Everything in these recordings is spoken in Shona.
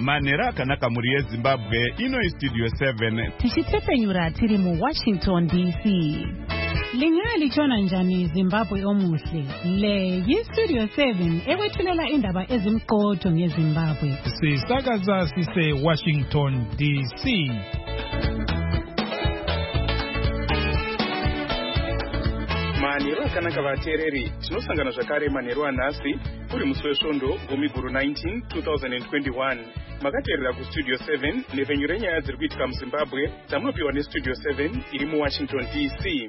manhero akanaka muri yezimbabwe. Ino istudio 7 tichitsepenyura tiri mu Washington DC. Lingalichona njani Zimbabwe omuhle? Le yistudio 7 ekwethulela indaba ezimqotho ngeZimbabwe. Sisakaza sise Washington DC. Manhero akanaka vateereri, tinosangana zvakare manhero anhasi uri musi wesvondo gumiguru 19 2021. Makateerera kustudio 7 nepfenyu renyaya dziri kuitika muZimbabwe dzamunopiwa nestudio 7 iri muWashington DC.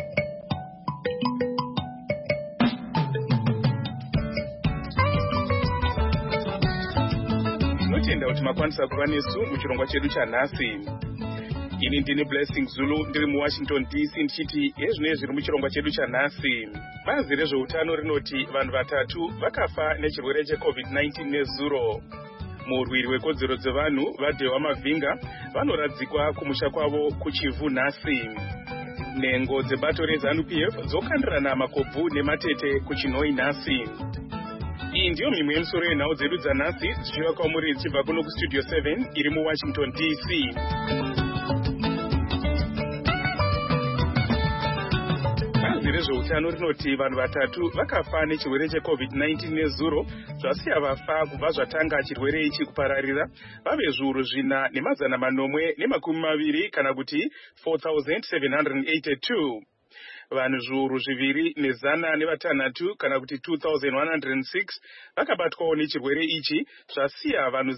Tinotenda kuti makwanisa kuva nesu muchirongwa chedu chanhasi. Ini ndini Blessing Zulu ndiri muWashington DC ndichiti ezvinezvi zviri muchirongwa chedu chanhasi. Bazi rezveutano rinoti vanhu vatatu vakafa nechirwere cheCovid-19 nezuro. Murwiri wekodzero dzevanhu vaDhewa Mavhinga vanoradzikwa kumusha kwavo kuChivu nhasi. Nhengo dzebato reZANU-PF dzokandirana makobvu nematete kuChinhoyi nhasi. Iyi ndiyo mimwe yemisoro yenhau dzedu dzanhasi dzichiva kwamuri dzichibva kuno kustudio 7 iri muWashington DC. Bazi rezveutano rinoti vanhu vatatu vakafa nechirwere cheCovid-19 nezuro, zvasiya vafa kubva zvatanga chirwere ichi kupararira vave zviuru 4,920 kana kuti 4,782. Vanhu zviuru 2,106 kana kuti 2,106 vakabatwawo nechirwere ichi, zvasiya vanhu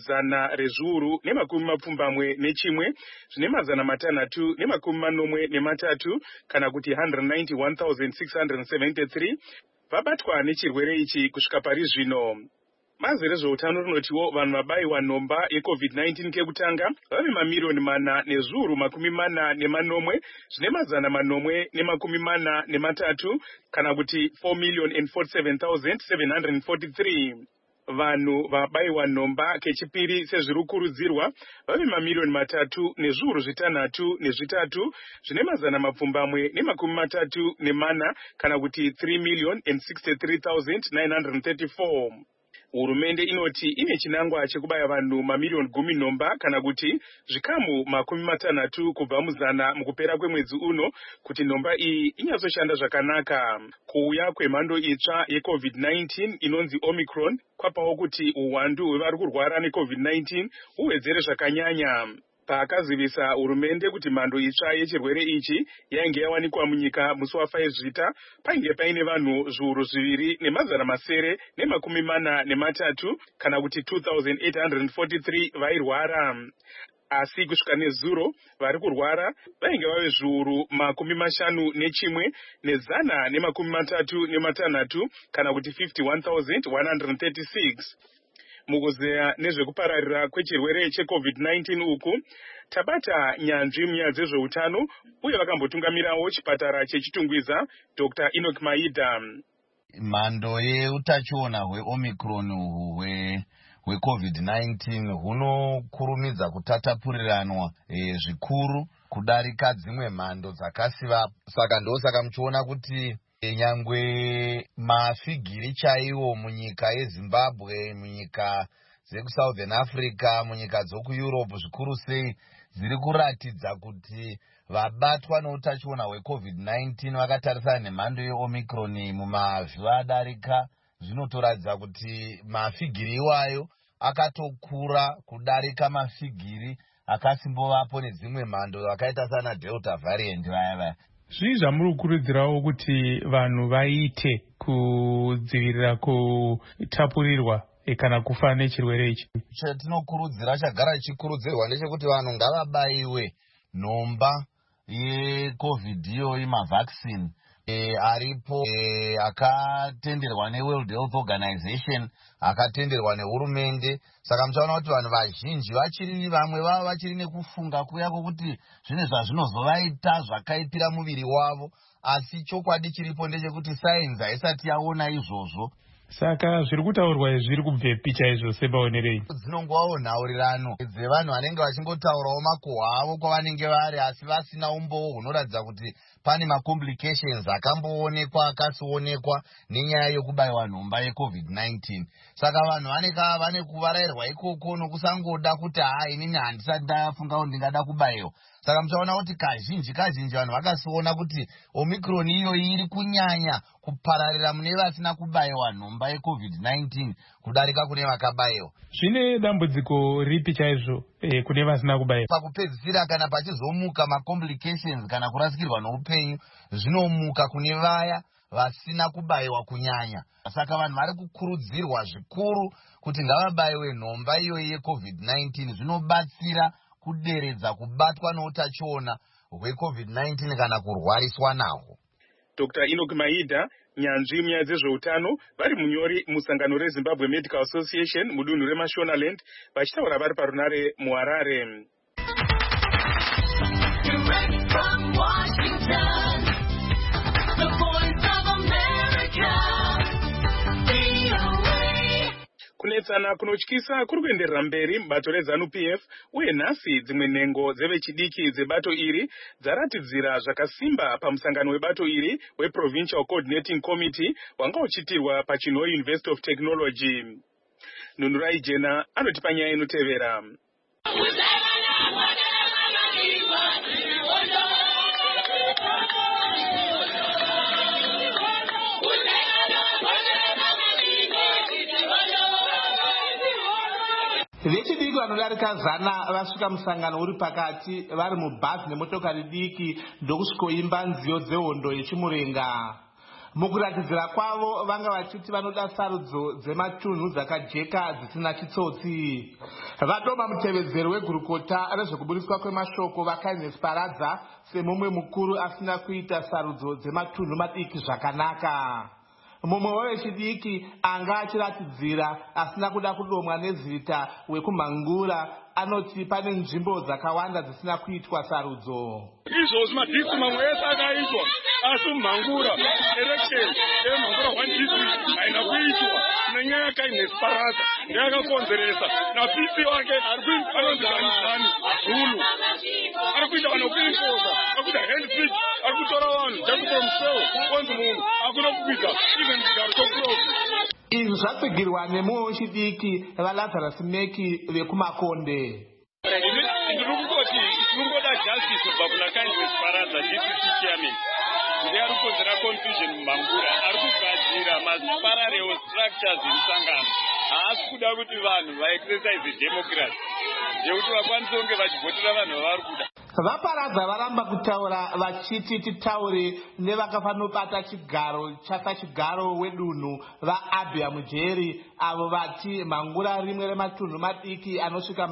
100,021 zvine 643 kana kuti 191,673 vabatwa nechirwere ichi kusvika pari zvino. Bazi rezveutano rinotiwo vanhu vabayiwa nhomba yeCovid-19 kekutanga vave mamirioni 4,40,000 zvine 443 kana kuti 4,047,743. Vanhu vabayiwa nhomba kechipiri sezviri kurudzirwa vave mamirioni 3,603 zvine 434 kana kuti 3,063,934. Hurumende inoti ine chinangwa chekubaya vanhu mamirioni 10 nhomba kana kuti zvikamu 60 kubva muzana mukupera kwemwedzi uno kuti nhomba iyi inyatsoshanda zvakanaka. Kuuya kwemhando itsva yeCovid-19 inonzi Omicron kwapawo kuti uwandu hwevari kurwara neCovid-19 huwedzere zvakanyanya. Paakazivisa hurumende kuti mhando itsva yechirwere ichi yainge yawanikwa munyika musi wa5 Zvita, painge paine vanhu zviuru 2,943 kana kuti 2,843 vairwara. Asi kusvika nezuro vari kurwara vainge vave zviuru 51,136 kana kuti 51,136. Mukuzeya nezvekupararira kwechirwere cheCovid-19 uku, tabata nyanzvi munyaya dzezveutano uye vakambotungamirawo chipatara chechitungwiza Dr. Enoch Maida. Mhando yeutachiona hweOmicron hweCovid-19 hunokurumidza kutatapuriranwa zvikuru kudarika dzimwe mhando dzakasiva. Saka ndosaka muchiona kuti nyangwe mafigiri chaiwo munyika yeZimbabwe, munyika dzekuSouthern Africa, munyika dzokuEurope zvikuru sei dziri kuratidza kuti vabatwa neutachiona hweCovid-19 vakatarisana nemhando yeOmicron mumavhiki adarika, zvinotoratidza kuti mafigiri iwayo akatokura kudarika mafigiri akasimbovapo nedzimwe mhando akaita sana Delta variant vaya. Zvii zvamuri kukurudzirawo kuti vanhu vaite kudzivirira kutapurirwa kana kufa nechirwere ichi? Chatinokurudzira chagara chichikurudzirwa ndechekuti vanhu ngavabayiwe nhomba yeCovid iyoyi, mavhaccine aripo akatenderwa neWorld Health Organization, akatenderwa nehurumende. Saka muchaona kuti vanhu vazhinji vamwe vavo vachiri nekufunga kuya kwokuti zvine zvazvinozovaita zvakaipira muviri wavo, asi chokwadi chiripo ndechekuti sainzi haisati yaona izvozvo. Saka zviri kutaurwa izvi zviri kubvepi chaizvo sebaonerei? Dzinongovawo nhaurirano dzevanhu vanenge vachingotaurawo makuhwa avo kwavanenge vari, asi vasina umboo hunoratidza kuti pane macomplications akamboonekwa akasionekwa nenyaya yekubaiwa nhomba yeCovid-19. Saka vanhu vane kuvarairwa ikoko nokusangoda kuti inini handisati ndafunga kuti ndingada kubaiwa. Saka muchaona kuti kazhinji vanhu vakasiona kuti Omicron iyoyi iri kunyanya kupararira mune vasina kubaiwa nhomba yeCovid-19 kudarika kune vakabaiwa. Zvine dambudziko ripi chaizvo kune vasina kubaiwa? Pakupedzisira kana pachizomuka macomplications kana kurasikirwa noupenyu zvinomuka kune vaya vasina kubaiwa kunyanya. Saka vanhu vari kukurudzirwa zvikuru kuti ngavabaiwe nhomba iyoyi yeCovid-19. Zvinobatsira kuderedza kubatwa noutachiona hweCovid-19 kana kurwariswa nahwo. Dr. Enoch Maida, nyanzvi munyaya dzezveutano, vari munyori musangano reZimbabwe Medical Association mudunhu reMashonaland, vachitaura vari parunare muHarare. Kunetsana kunotyisa kuri kuenderera mberi mubato reZANU-PF, uye nhasi dzimwe nhengo dzevechidiki dzebato iri dzaratidzira zvakasimba pamusangano webato iri weProvincial Coordinating Committee wanga uchiitirwa paChinhoyi University of Technology. Nunurai Jena anotipa nyaya inotevera. Vechidiki vanodarika 100 vasvika musangano uri pakati vari mubhazi nemotokari diki ndokusvikoimba nziyo dzehondo yechimurenga. Mukuratidzira kwavo vanga vachiti vanoda sarudzo dzematunhu dzakajeka dzisina chitsotsi. Vadoma mutevedzeri wegurukota rezvekuburiswa kwemashoko vaKainesi Paradza semumwe mukuru asina kuita sarudzo dzematunhu madiki zvakanaka. Mumwe wevechidiki anga achiratidzira asina kuda kudomwa nezita wekumhangura anoti pane nzvimbo dzakawanda dzisina kuitwa sarudzo. Izvozvi madhistrict mamwe ese akaitwa asi mhangura election emhangura 1 district haina kuitwa nenyaya yaKainesi Paradza ndeyakakonzeresa napisi wake anonzi Ganizani Zulu ari kuita vanhu kuimposa akuita handpick ari kutora vanhu just from show konzi munhu akuna kukwidza even chigaro chokurovi. Izvi zvatsigirwa nemumwe wechidiki vaLazarus Meki vekumakonde. Ndiri kungoti tinongoda justice kubva kuna Kainesi Paradza district chairman ndiye ari kukonzera confusion mumhangura, ari kugadzira maparallel structures emusangano. Haasi kuda kuti vanhu vaexercise democracy yekuti vakwanise kunge vachivhotera vanhu vavari kuda. VaParadza varamba kutaura vachiti titaure nevakafanobata chigaro chasachigaro wedunhu vaAbia Mujeri avo vati mhangura rimwe rematunhu madiki anosvika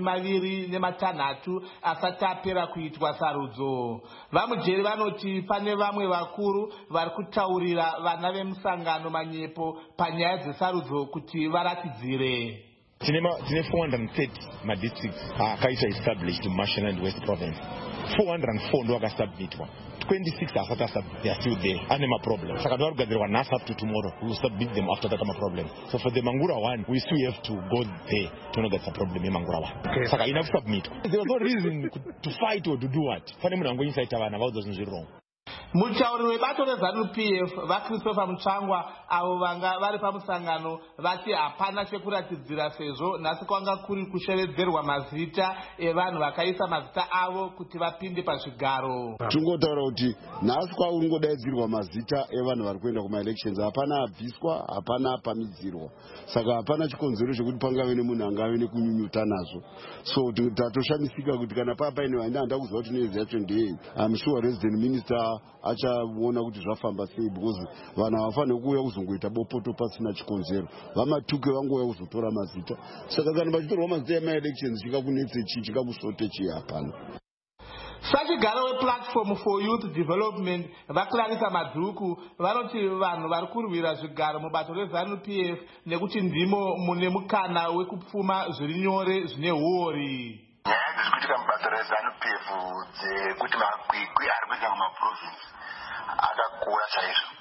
26 asati apera kuitwa sarudzo. VaMujeri vanoti pane vamwe vakuru vari kutaurira vana vemusangano manyepo panyaya dzesarudzo kuti varatidzire. Tine 430 madistricts akaita established muMashonaland West Province. 404 ndo akasubmitwa. 26 asati asubmit, they are still there. Ane maproblem. Saka ndo arikugadzirwa nhasi up to tomorrow. We will submit them after that problem. So for the Mangura one, we still have to go there to know that's a problem in Mangura one. Okay. Saka enough submit. There was no reason to fight or to do what. Fane munhu ango inside vana vaudza zvinhu wrong. Mutauri webato reZANU-PF vaChristopher Mutsvangwa avo vanga vari pamusangano vati hapana chekuratidzira sezvo nhasi kwanga kuri kushevedzerwa mazita evanhu vakaisa mazita avo kuti vapinde pazvigaro. Tingotaura kuti nhasi kwaungodaidzirwa mazita evanhu vari kuenda kumaelections, hapana abviswa, hapana apamidzirwa. Saka hapana chikonzero chekuti pangave nemunhu angave nekunyunyuta nazvo. So tatoshamisika kuti kana paine vandanda kuzwa kuti nezvi yacho ndeyei. I'm sure resident minister achaona kuti zvafamba sei, because vanhu havafaniri kuuya kuzongoita bopoto pasina chikonzero. Vamatuke vangouya kuzotora mazita. Saka kana pachitorwa mazita emaelections chingakunetse chii, chingakusote chii? Hapana. Sachigaro wePlatform for Youth Development vaClarissa Madhuku vanoti vanhu vari kurwira zvigaro mubato reZANU-PF nekuti ndimo mune mukana wekupfuma zviri nyore zvine huori. Nyaya dzirikuitika mubato reZANU-PF dzekuti makwikwi ari kuita kumaprovince akakura chaizvo.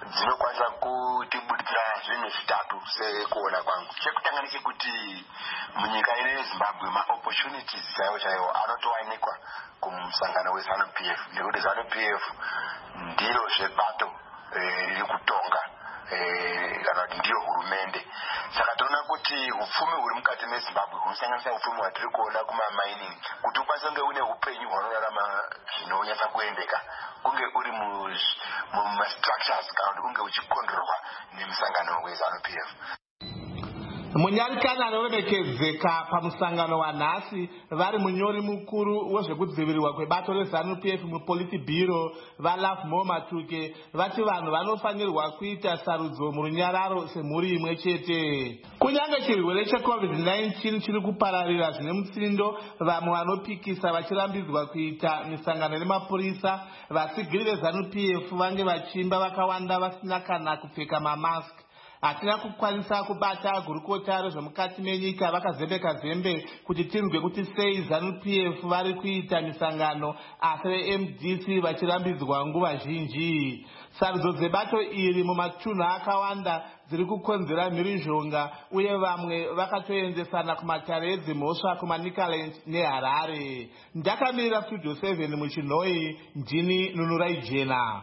dzinokwanisa kutibuditsira zvinhu zvitatu sekuona kwangu. Chekutanga ndechekuti munyika ino yeZimbabwe maopportunities chaiwo anotowanikwa kumusangano weZANU-PF, nekuti ZANU-PF ndiro zvebato riri kutonga kana kuti ndiyo hurumende. Saka toona kuti upfumi huri mukati meZimbabwe hunosanganisa upfumi hwatiri kuona kumamining, kuti ukwanise kunge une upenyu hwanorarama zvinonyatsa kuendeka, kunge uri mumastructures kana kuti kunge uchikondorwa nemusangano weZANU-PF. Munyarikani anoremekedzeka pamusangano wanhasi vari munyori mukuru wezvekudzivirirwa kwebato reZANU-PF muPolitburo vaLovemore Matuke vati vanhu vanofanirwa kuita sarudzo murunyararo semhuri imwe chete. Kunyange chirwere cheCovid-19 chiri kupararira zvine mutsindo, vamwe vanopikisa vachirambidzwa kuita misangano nemapurisa, vasigiri veZANU-PF vange vachimba vakawanda vasina kana kupfeka mamask. Hatina kukwanisa kubata gurukota rezvemukati menyika vakazembeka zembe kuti tinzwe kuti sei ZANU-PF vari kuita misangano asi veMDC vachirambidzwa nguva zhinji. Sarudzo dzebato iri mumatunhu akawanda dziri kukonzera mhirizhonga, uye vamwe vakatoendesana kumatare edzimhosva kumaNicaland neHarare. Ndakamirira Studio 7 muChinhoi, ndini Nunurai Jena.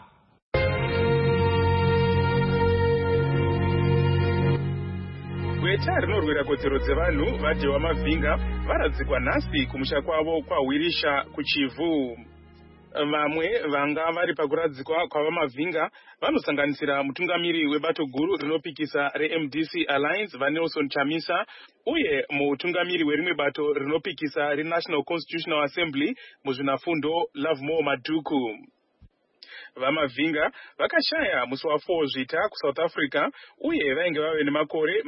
Gweta rinorwira kodzero dzevanhu vaDhewa Mavhinga varadzikwa nhasi kumusha kwavo kwaHwirisha kuChivu. Vamwe vanga vari pakuradzikwa kwavaMavhinga vanosanganisira mutungamiri webato guru rinopikisa reMDC Alliance vaNelson Chamisa, uye mutungamiri werimwe bato rinopikisa reNational Constitutional Assembly muzvinafundo Lovemore Matuku. VaMavhinga vakashaya musi wa4 Zvita kuSouth Africa, uye vainge vave nemakore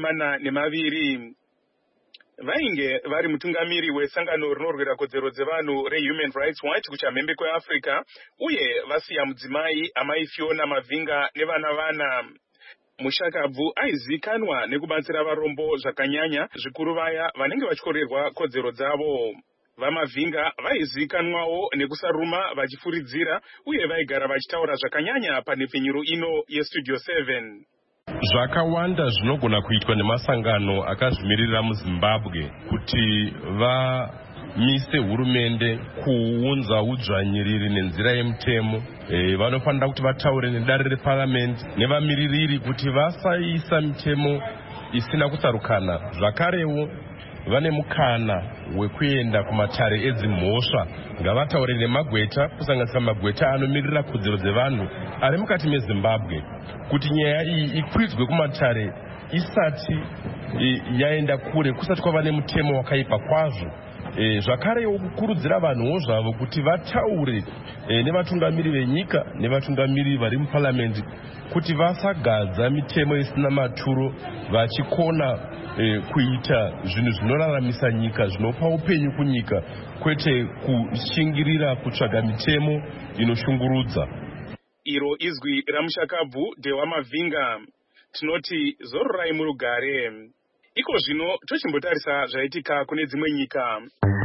42. Vainge vari mutungamiri wesangano rinorwira kodzero dzevanhu reHuman Rights Watch kuchamhembe kweAfrica, uye vasiya mudzimai amai Fiona Mavhinga nevana. Mushakabvu aizikanwa nekubatsira varombo zvakanyanya, zvikuru vaya vanenge vachikorerwa kodzero dzavo. VaMavhinga vaizikanwawo nekusaruma vachifuridzira, uye vaigara vachitaura zvakanyanya panhepfenyuro ino yeStudio 7. Zvakawanda zvinogona kuitwa nemasangano akazvimirira muZimbabwe kuti vamise hurumende kuunza udzvanyiriri nenzira yemutemo. Vanofanira kuti vataure nedare reparamendi nevamiririri kuti vasaisa mitemo isina kusarukana. Zvakarewo vane mukana wekuenda kumatare edzimhosva, ngavataure nemagweta, kusanganisira magweta anomirira kodzero dzevanhu ari mukati meZimbabwe, kuti nyaya iyi ikwidzwe kumatare isati yaenda kure, kusati kwava nemutemo wakaipa kwazvo. Zvakarewo kukurudzira vanhuwo zvavo kuti vataure nevatungamiri venyika nevatungamiri vari muparamendi kuti vasagadza mitemo isina maturo, vachikona kuita zvinhu zvinoraramisa nyika, zvinopa upenyu kunyika, kwete kushingirira kutsvaga mitemo inoshungurudza. Iro izwi ramushakabvu Dhewa Mavhinga. Tinoti zororai murugare. Iko zvino tochimbotarisa zvaitika kune dzimwe nyika.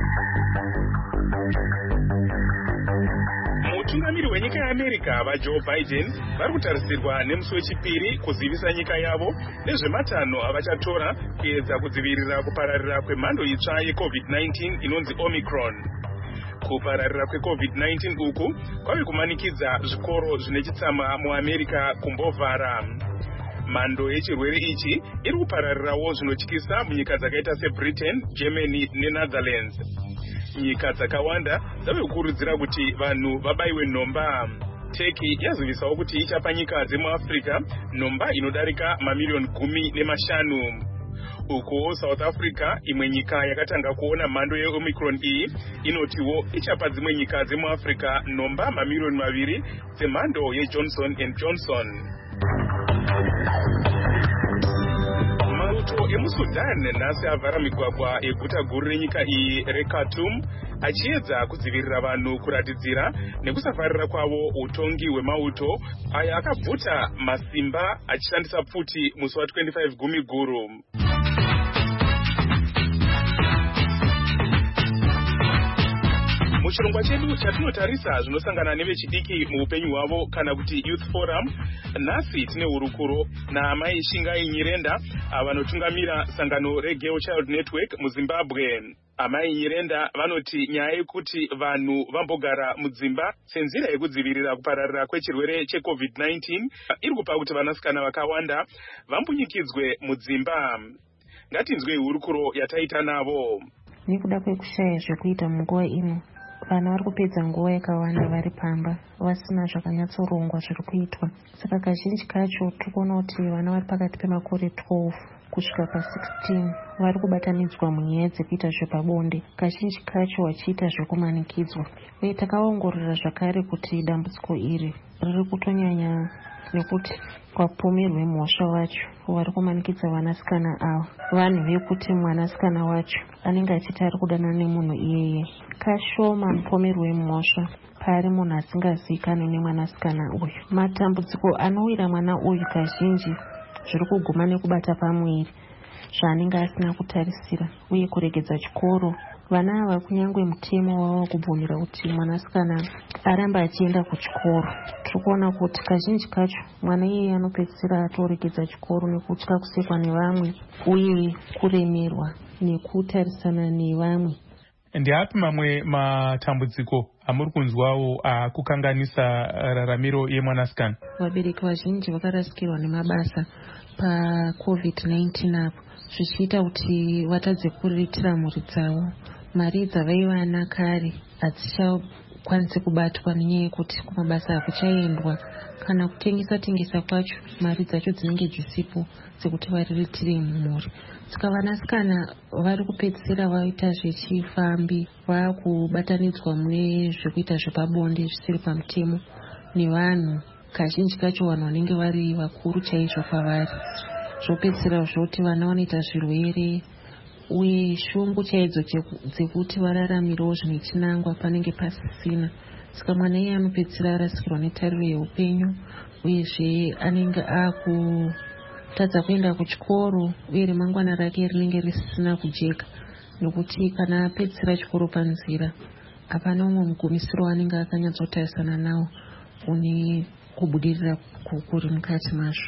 Mutungamiri wenyika yeAmerica vaJoe Biden vari kutarisirwa nemusi wechipiri kuzivisa nyika yavo nezvematanho avachatora kuedza kudzivirira kupararira kwemhando itsva yeCovid-19 inonzi Omicron. Kupararira kweCovid-19 uku kwave kumanikidza zvikoro zvine chitsama muAmerica kumbovhara. Mhando yechirwere ichi iri kupararirawo zvinotyisa munyika dzakaita seBritain, Germany neNetherlands. Nyika dzakawanda dzave kukurudzira kuti vanhu vabaiwe nhomba. Turkey yazivisawo kuti ichapa nyika dzemuAfrica nhomba inodarika mamiliyoni 15. Uko South Africa, imwe nyika yakatanga kuona mhando yeOmicron iyi, inotiwo ichapa dzimwe nyika dzemuAfrica nhomba mamiliyoni 2 dzemhando yeJohnson & Johnson. Mauto emuSudan nhasi avhara migwagwa eguta guru renyika iyi reKhartoum, achiedza kudzivirira vanhu kuratidzira nekusafarira kwavo utongi hwemauto aya akabvuta masimba achishandisa pfuti musi wa25 Gumiguru. muchirongwa chedu chatinotarisa zvinosangana nevechidiki muupenyu hwavo kana kuti Youth Forum, nhasi tine hurukuro naamai Shingai Nyirenda vanotungamira sangano reGirl Child Network muZimbabwe. Amai Nyirenda vanoti nyaya yekuti vanhu vambogara mudzimba senzira yekudzivirira kupararira kwechirwere cheCovid-19 iri kupa kuti vanasikana vakawanda vambunyikidzwe mudzimba. Ngatinzwe hurukuro yataita navo. Nekuda kwekushaya zvekuita munguva ino, vana vari kupedza nguva yakawanda vari pamba vasina zvakanyatsorongwa zviri kuitwa. Saka kazhinji kacho tikuona kuti vana vari pakati pemakore 12 kusvika pa16 vari kubatanidzwa munyaya dzekuita zvepabonde, kazhinji kacho vachiita zvekumanikidzwa. Uye takaongorora zvakare kuti dambudziko iri riri kutonyanya nekuti kwapomerwe mhosva wacho vari kumanikidza vanasikana ava vanhu vekuti mwanasikana wacho anenge achiti ari kudana nemunhu iyeye. Kashoma mupomerwe mhosva pari munhu asingazivikanwi nemwanasikana uyu. Matambudziko anowira mwana uyu kazhinji zviri kuguma nekubata pamwiri zvaanenge asina kutarisira uye kuregedza chikoro. Vana ava kunyangwe mutemo wava kubvumira kuti mwanasikana aramba achienda kuchikoro. Tiri kuona kuti kazhinji kacho mwana iyeye anopedzisira atoregedza chikoro nekutya kusekwa nevamwe uye kuremerwa nekutarisana nevamwe. Ndiapi mamwe matambudziko amuri kunzwawo akukanganisa raramiro yemwanasikana? Vabereki vazhinji vakarasikirwa nemabasa paCovid-19 apo, zvichiita kuti vatadze kuriritira mhuri dzavo. Mari dzavaiwana kare hadzichakwanisi kubatwa nenyaya yekuti kumabasa hakuchaendwa, kana kutengesa kwacho mari dzacho dzinenge dzisipo dzekuti variritire mhuri. Saka vanasikana vari kupedzisira vaita zvechifambi, vakubatanidzwa mune zvekuita zvepabonde zvisiri pamutemo nevanhu, kazhinji kacho vanhu vanenge vari vakuru chaizvo kwavari. Zvopedzisira zvoti vana vanoita zvirwere uye shungu chaidzo dzekuti vararamirewo zvine chinangwa panenge pasisina. Saka mwana iye anopedzisira arasikirwa netariro yeupenyu uyezve anenge akutadza kuenda kuchikoro uye remangwana rake rinenge risina kujeka, nokuti kana apedzisira chikoro panzira hapana umwe mugumisiro anenge akanyatsotarisana nawo une kubudirira kuri mukati mazvo.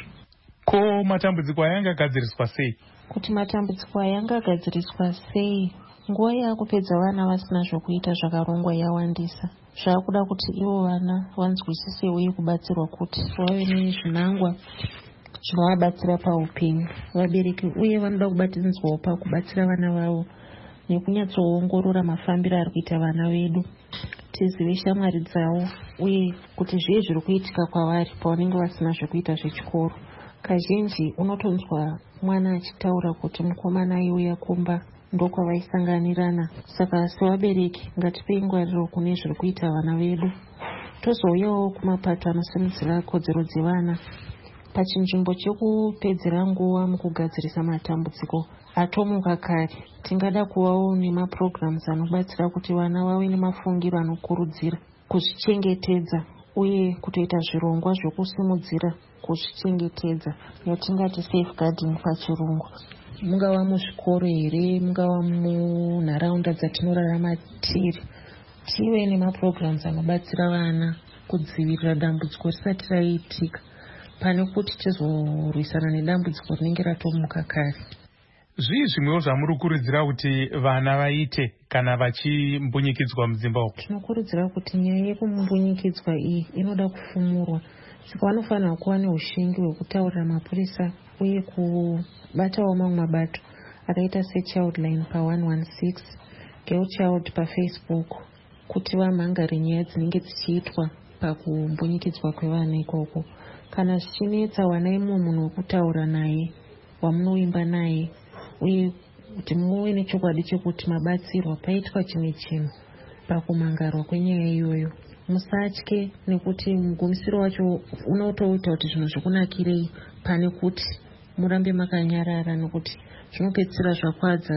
Ko matambudziko ayanga agadziriswa sei? Kuti matambudziko ayanga agadziriswa sei, nguva yakupedza vana vasina zvokuita zvakarongwa yawandisa. Zvakuda kuti ivo vana vanzwisise uye kubatsirwa kuti vave nezvinangwa zvinovabatsira paupenyu. Vabereki uye vanoda kubatanidzwawo pakubatsira vana vavo nekunyatsoongorora mafambiro ari kuita vana vedu, tizive shamwari dzavo uye kuti zviye zviri kuitika kwavari pavanenge vasina zvokuita zvechikoro. Kazhinji unotonzwa mwana achitaura kuti mukomana aiuya kumba ndokwavaisanganirana. Saka sevabereki ngatipei ngwariro kune zviri kuita vana vedu, tozouyawo kumapato anosimudzira kodzero dzevana pachinzvimbo chekupedzera nguva mukugadzirisa matambudziko atomuka kare. Tingada kuvawo nemapurogiramu anobatsira kuti vana vave nemafungiro anokurudzira kuzvichengetedza uye kutoita zvirongwa zvokusimudzira kuzvichengetedza, yatingati safeguarding pachirungu. Mungava muzvikoro here, mungava munharaunda dzatinorarama tiri, tive nemapurogiramu anobatsira vana kudzivirira dambudziko risati raitika, pane kuti tizorwisana nedambudziko rinenge ratomuka kare. Zvii zvimwewo zvamuri kukurudzira kuti vana vaite kana vachimbunyikidzwa mudzimba uku? Tinokurudzira kuti nyaya yekumbunyikidzwa iyi inoda kufumurwa, saka vanofanira kuva neushingi hwekutaurira mapurisa uye kubatawo mamwe mabato akaita seChildline pa116, Girl Child paFacebook, kuti vamhangare nyaya dzinenge dzichiitwa pakumbunyikidzwa kwevana ikoko. Kana zvichinetsa, wanai mumwe munhu wekutaura naye wamunoimba naye uye kuti muve nechokwadi chekuti mabatsirwa paitwa chimwe chinhu pakumangarwa kwenyaya iyoyo. Musatye, nekuti mugumisiro wacho unotoita kuti zvinhu zvikunakirei pane kuti murambe makanyarara, nekuti zvinopedzisira zvakwadza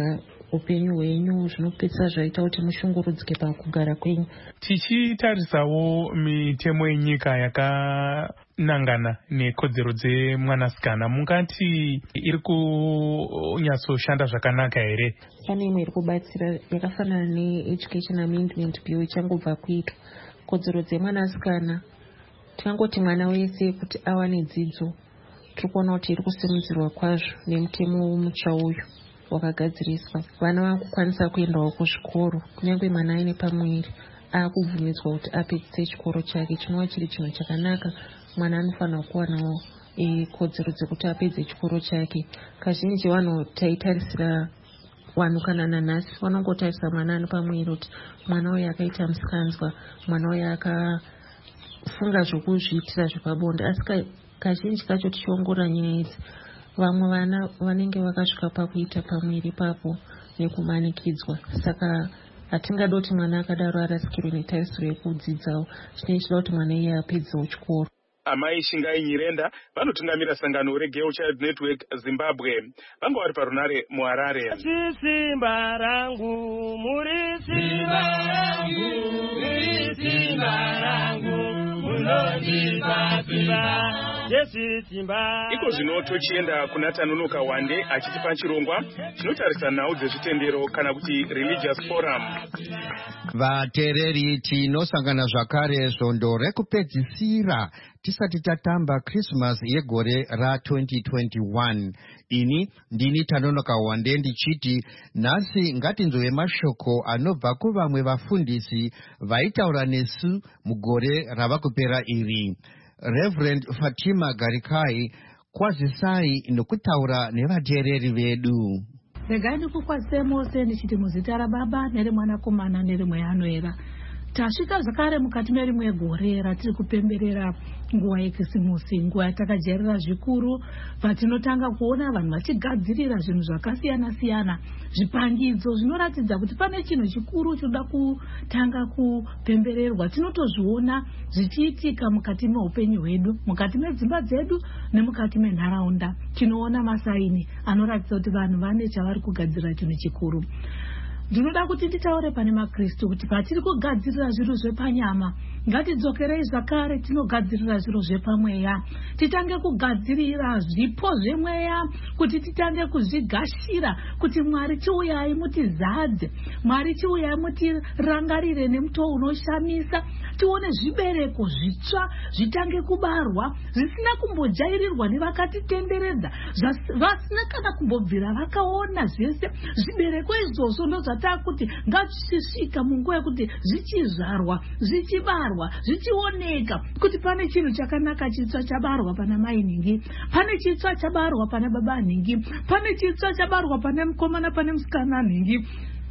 upenyu hwenyu, zvinopedzisa zvaita kuti mushungurudzike pakugara kwenyu. Tichitarisawo mitemo yenyika yakanangana nekodzero dzemwanasikana, mungati iri kunyatsoshanda zvakanaka here? Pane imwe iri kubatsira yakafanana neEducation Amendment Bill ichangobva kuitwa. Kodzero dzemwanasikana, tingangoti mwana wese kuti awane dzidzo, tiri kuona kuti iri kusimudzirwa kwazvo nemutemo mutsva uyu wakagadziriswa. Vana vakukwanisa kuendawo kuzvikoro, kunyange mwana aine pamwiri akubvumidzwa kuti apedzise chikoro chake, chinova chiri chinhu chakanaka. Mwana anofanira kuwanawo kodzero dzekuti apedze chikoro chake. Kazhinji vanhu taitarisira vanhu kana nanhasi vanongotarisa mwana ano pamwiri kuti mwana uyu akaita musikanzwa, mwana uyu akafunga zvokuzviitira zvepabonde, asi kazhinji kacho tichiongorora nyaya idzi, vamwe vana vanenge vakasvika pakuita pamwiri ipapo nekumanikidzwa. Saka hatingada kuti mwana akadaro arasikirwe netarisiro yekudzidzawo. Chinochida kuti mwana iye apedzewo chikoro. Amai Shingai Nyirenda vanotungamira sangano reGirl Child Network Zimbabwe, vanga vari parunare muHarare. Simba rangu muri simba rangu, muri simba rangu, munondipa simba. Iko zvino tochienda kuna Tanunuka Wande achitipa chirongwa chinotarisa nhau dzezvitendero kana kuti religious forum. Vateereri, tinosangana zvakare svondo rekupedzisira tisati tatamba Christmas yegore ra2021. Ini ndini Tanunuka Wande ndichiti nhasi ngatinzwe mashoko anobva kuvamwe vafundisi vaitaura nesu mugore ravakupera iri. Reverend Fatima Garikai, kwazisai nokutaura nevateereri vedu. Regai ndikukwazise mose ndichiti muzita raBaba nereMwanakomana nereMweya. Tasvika zvakare mukati merimwe gore ratiri kupemberera nguva yeKrisimusi, nguva yatakajairira zvikuru, patinotanga kuona vanhu vachigadzirira zvinhu zvakasiyana siyana, zvipangidzo zvinoratidza kuti pane chinhu chikuru choda kutanga kupembererwa. Tinotozviona zvichiitika mukati meupenyu hwedu, mukati medzimba dzedu nemukati menharaunda. Tinoona masaini anoratidza kuti vanhu vane chavari kugadzirira chinhu chikuru. Ndinoda kuti nditaure pane maKristu kuti patiri kugadzirira zviro zvepanyama, ngatidzokerei zvakare tinogadzirira zviro zvepamweya. Titange kugadzirira zvipo zvemweya, kuti titange kuzvigashira, kuti Mwari chiuyai mutizadze, Mwari chiuyai mutirangarire nemutoo unoshamisa, tione zvibereko zvitsva zvitange kubarwa, zvisina kumbojairirwa nevakatitenderedza, vasina kana kumbobvira vakaona zvese. Zvibereko izvozvo ndozvatakuti ngazvisvika munguva yekuti zvichizvarwa, zvichibarwa, zvichioneka kuti pane chinhu chakanaka chitsva chabarwa pana mai Ningi, pane chitsva chabarwa pana baba Ningi, pane chitsva chabarwa pane mukomana pane musikana Ningi.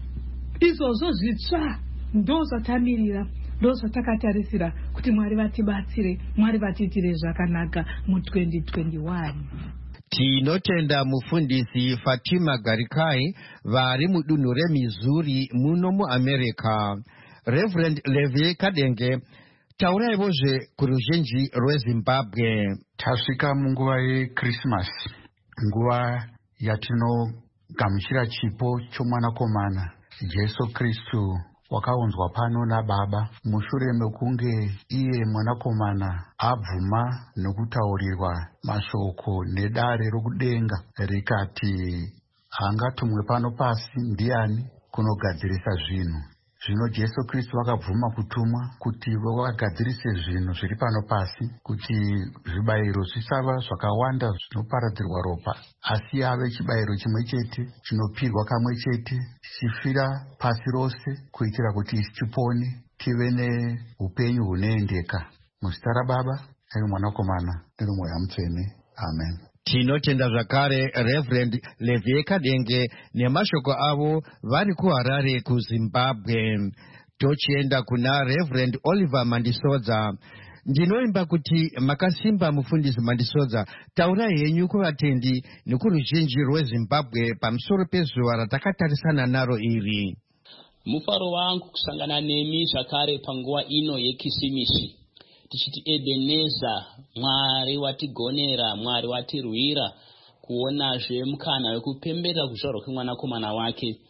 Izvozvo zvitsva ndozvatamirira, ndozvatakatarisira kuti Mwari vatibatsire, Mwari vatiitire zvakanaka mu2021. Tinotenda mufundisi Fatima Garikai vari mudunhu reMissouri muno muAmerica. Reverend Levi Kadenge, tauraivozve kuruzhinji rweZimbabwe. Tasvika munguva yeKrisimasi, nguva yatinogamuchira chipo chomwanakomana Jesu Kristu wakaunzwa pano naBaba mushure mekunge iye mwanakomana abvuma nokutaurirwa mashoko nedare rokudenga rikati hangatumwe pano pasi ndiani kunogadzirisa zvinhu. Zvino Jesu Kristu vakabvuma kutumwa kuti vagadzirise zvinhu zviri pano pasi, kuti zvibayiro zvisava zvakawanda zvinoparadzirwa ropa, asi ave chibayiro chimwe chete chinopirwa kamwe chete, tichifira pasi rose kuitira kuti isi tipone tive neupenyu hunoendeka. Muzita raBaba nereMwanakomana nereMweya Mutsvene. Amen. Tinotenda zvakare Reverend Levi Kadenge nemashoko avo vari kuHarare kuZimbabwe. Tochienda kuna Reverend Oliver Mandisodza. Ndinoimba kuti makasimba mufundisi Mandisodza, taurai henyu kuvatendi nekuruzhinji rweZimbabwe pamusoro pezuva ratakatarisana naro iri. Mufaro wangu kusangana nemi zvakare panguva ino yeKrisimisi. Tichiti Ebeneza, Mwari watigonera, Mwari watirwira, kuona zvemukana wekupembera kuzvarwa kwemwanakomana wake.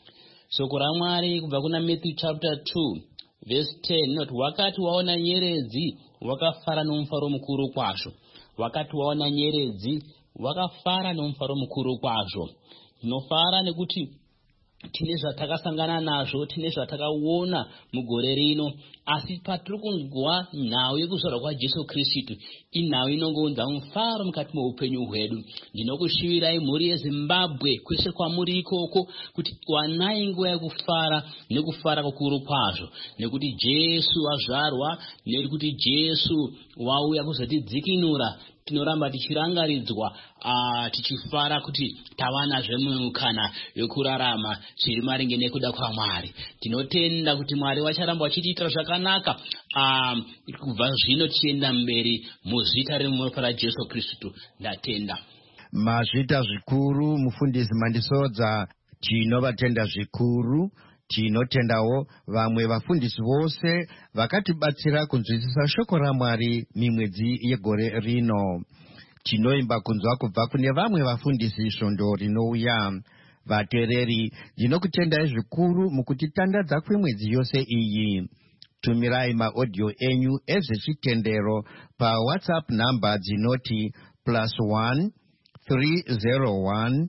Shoko raMwari kubva kuna Matthew chapter 2 verse 10 not wakati waona nyeredzi wakafara nomufaro mukuru kwazvo. Wakati waona nyeredzi wakafara nomufaro mukuru kwazvo. Tinofara nekuti tine zvatakasangana nazvo, tine zvatakaona mugore rino, asi patiri kungwa nhau yekuzvarwa kwaJesu Kristu, inhau inongounza mufaro mukati meupenyu hwedu. Ndinokushivirai mhuri yeZimbabwe kwese kwamuri ikoko kuti wanai nguva yekufara nekufara kukuru kwazvo, nekuti Jesu wazvarwa, nekuti Jesu wauya kuzotidzikinura. Tinoramba tichirangaridzwa tichifara kuti tavanazve mukana yokurarama zviri maringe nekuda kwaMwari. Tinotenda kuti Mwari wacharamba wachitiitira zvakanaka kubva zvino tichienda mberi muzita remuropa raJesu Kristu. Ndatenda. Mazvita zvikuru mufundisi Mandisodza, tinovatenda zvikuru. Tinotendawo vamwe vafundisi vose vakatibatsira kunzwisisa shoko raMwari mimwedzi yegore rino. Tinoimba kunzwa kubva kune vamwe vafundisi svondo rinouya. Vateereri, ndinokutendai zvikuru mukutitandadza kwemwedzi yose iyi. Tumirai maaudio enyu ezvechitendero paWhatsApp namba dzinoti +1 301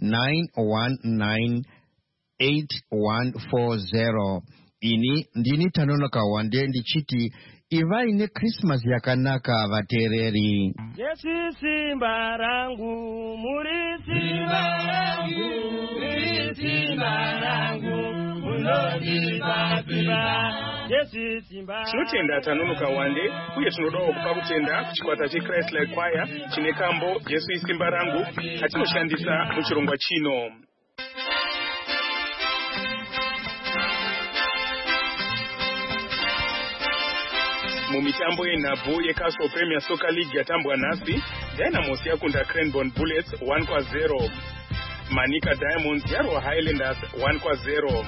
919 8140. Ini ndini Tanonoka Wande ndichiti ivai neChristmas yakanaka vateereri. Jesu simba rangu, muri simba rangu, muri simba rangu, munondipa simba. Jesu simba. Tinotenda Tanonoka Wande uye tinodawo kupa kutenda kuchikwata cheChrist Like Choir chine kambo Jesu simba rangu atinoshandisa muchirongwa chino. Mumitambo yenhabvu yeCastle Premier Soccer League yatambwa nhasi, Dynamos yakunda Cranbourne Bullets 1-0. Manica Diamonds yarwa Highlanders 1-0.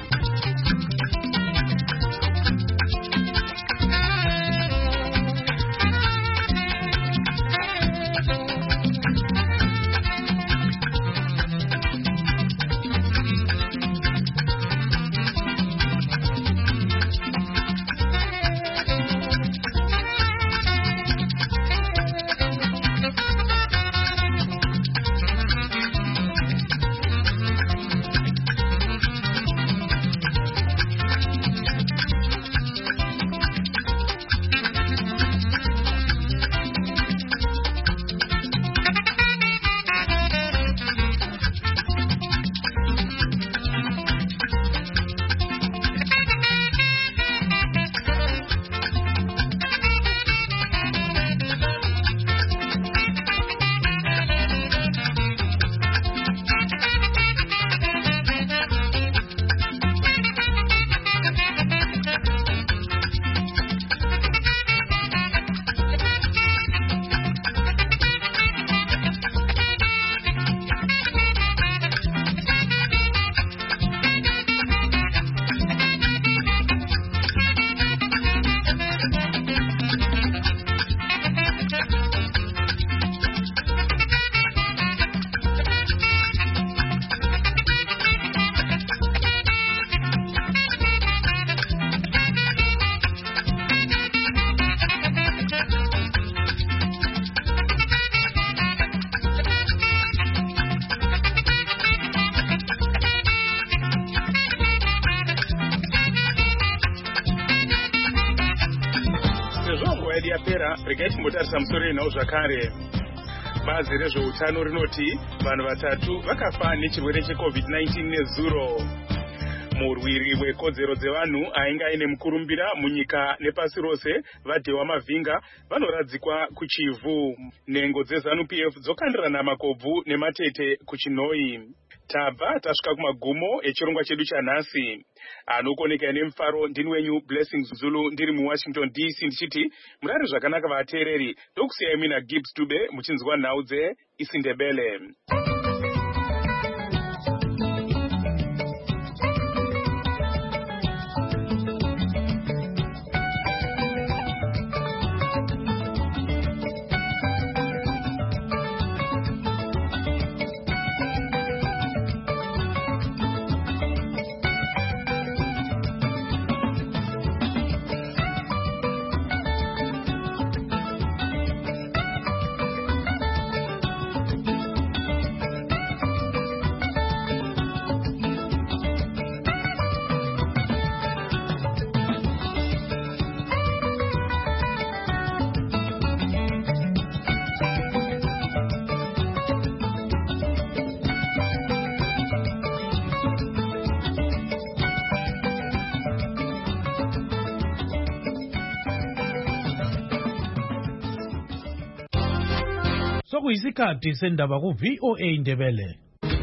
yapera regai timbotarisa musoro yenhau zvakare. Bazi rezveutano rinoti vanhu vatatu vakafa nechirwere cheCovid-19 nezuro. Murwiri wekodzero dzevanhu ainge aine mukurumbira munyika nepasi rose vadhewa mavhinga vanoradzikwa kuchivhu. Nhengo dzeZANU-PF dzokandirana makobvu nematete kuchinoi. Tabva tasvika kumagumo echirongwa chedu chanhasi. Anokoneka nemufaro ndini wenyu Blessing Zulu ndiri muWashington DC ndichiti murari zvakanaka vateereri. Ndokusiyai mina Gibbs Dube muchinzwa nhau dzeIsindebele. Sekuyisikhathi sendaba ku VOA Indebele.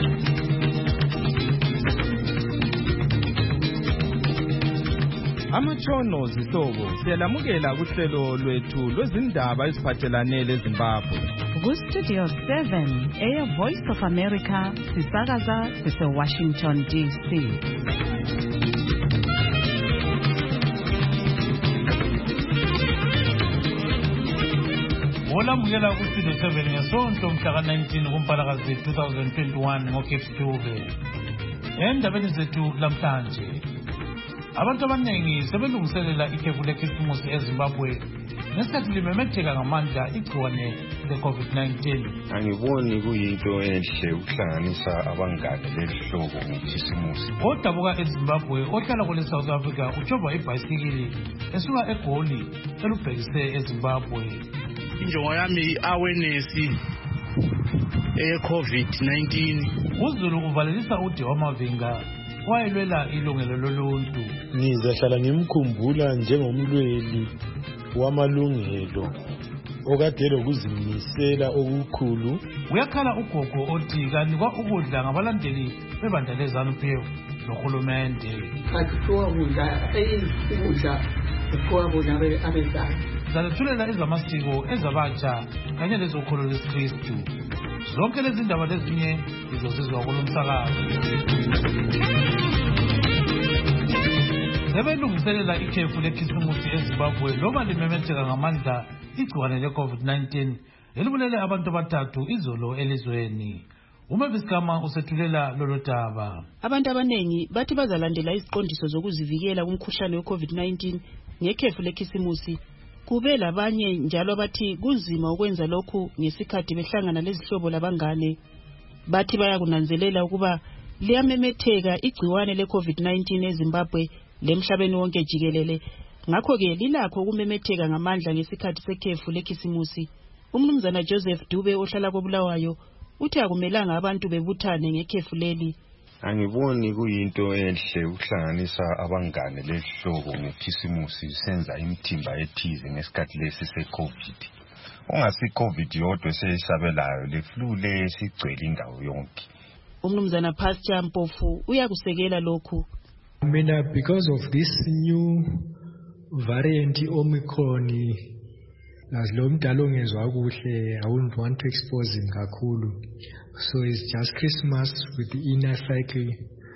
Amatshono zihlobo siyalamukela kuhlelo lwethu lwezindaba eziphathelane leZimbabwe. Ku-Studio 7 Air Voice of America sisakaza sise-Washington DC. Olamukela ku-Studio 7 ngesonto mhla ka-19 kuMpalakazi 2021 ngoCape Town. Endabeni zethu lamhlanje, abantu abaningi sebelungiselela ikhefu lekhisimusi eZimbabwe ngesikhathi limemetheka ngamandla igciwane le-COVID-19. Angiboni kuyinto enhle ukuhlanganisa abangane lelihlobo ngekhisimusi. Odabuka eZimbabwe ohlala kule South Africa ujova ibhayisikili esuka eGoli elubhekise eZimbabwe. Injongo yami i-awareness ye-COVID-19. uZulu uvalelisa ude wamavinga wayelwela ilungelo loluntu. Ngizahlala ngimkhumbula njengomlweli wamalungelo okade lokuzimisela okukhulu. Uyakhala ugogo othi kanikwa ukudla ngabalandeli bebandla leZANU-PF nohulumende. Akuthiwa kudla ukudla ukuphiwa bona abezana. Zalethulela ezamasiko ezabatsha kanye lezokholo lesiKristu. Zonke lezi ndaba lezinye izozizwa kulo msakazo. Sebelungiselela ikhefu lekhisimusi eZimbabwe loba limemetheka ngamandla igciwane le-COVID-19 elibulele abantu abathathu izolo elizweni. Umavis Gama usethulela lolo daba. Abantu abanengi bathi bazalandela iziqondiso zokuzivikela kumkhuhlane we-COVID-19 ngekhefu lekhisimusi. Kube labanye njalo bathi kunzima ukwenza lokhu ngesikhathi behlangana lezihlobo labangane. Bathi bayakunanzelela ukuba liyamemetheka igciwane le-COVID-19 eZimbabwe lemhlabeni wonke jikelele. Ngakho-ke lilakho ukumemetheka ngamandla ngesikhathi sekhefu lekhisimusi. Umnumzana Joseph Dube ohlala koBulawayo uthi akumelanga abantu bebuthane ngekhefu leli. Angiboni kuyinto enhle ukuhlanganisa abangane lelihlobo ngekhisimusi senza imithimba ethize ngesikhathi lesi se-COVID. Ongasi COVID yodwa esesabelayo le-flu lesigcwele indawo yonke. Umnumzana Pastor Mpofu uyakusekela lokhu. Mina, because of this new variant Omicron, as lo mdala ongezwa kuhle, I wouldn't want to expose him kakhulu. So it's just Christmas with the inner cycle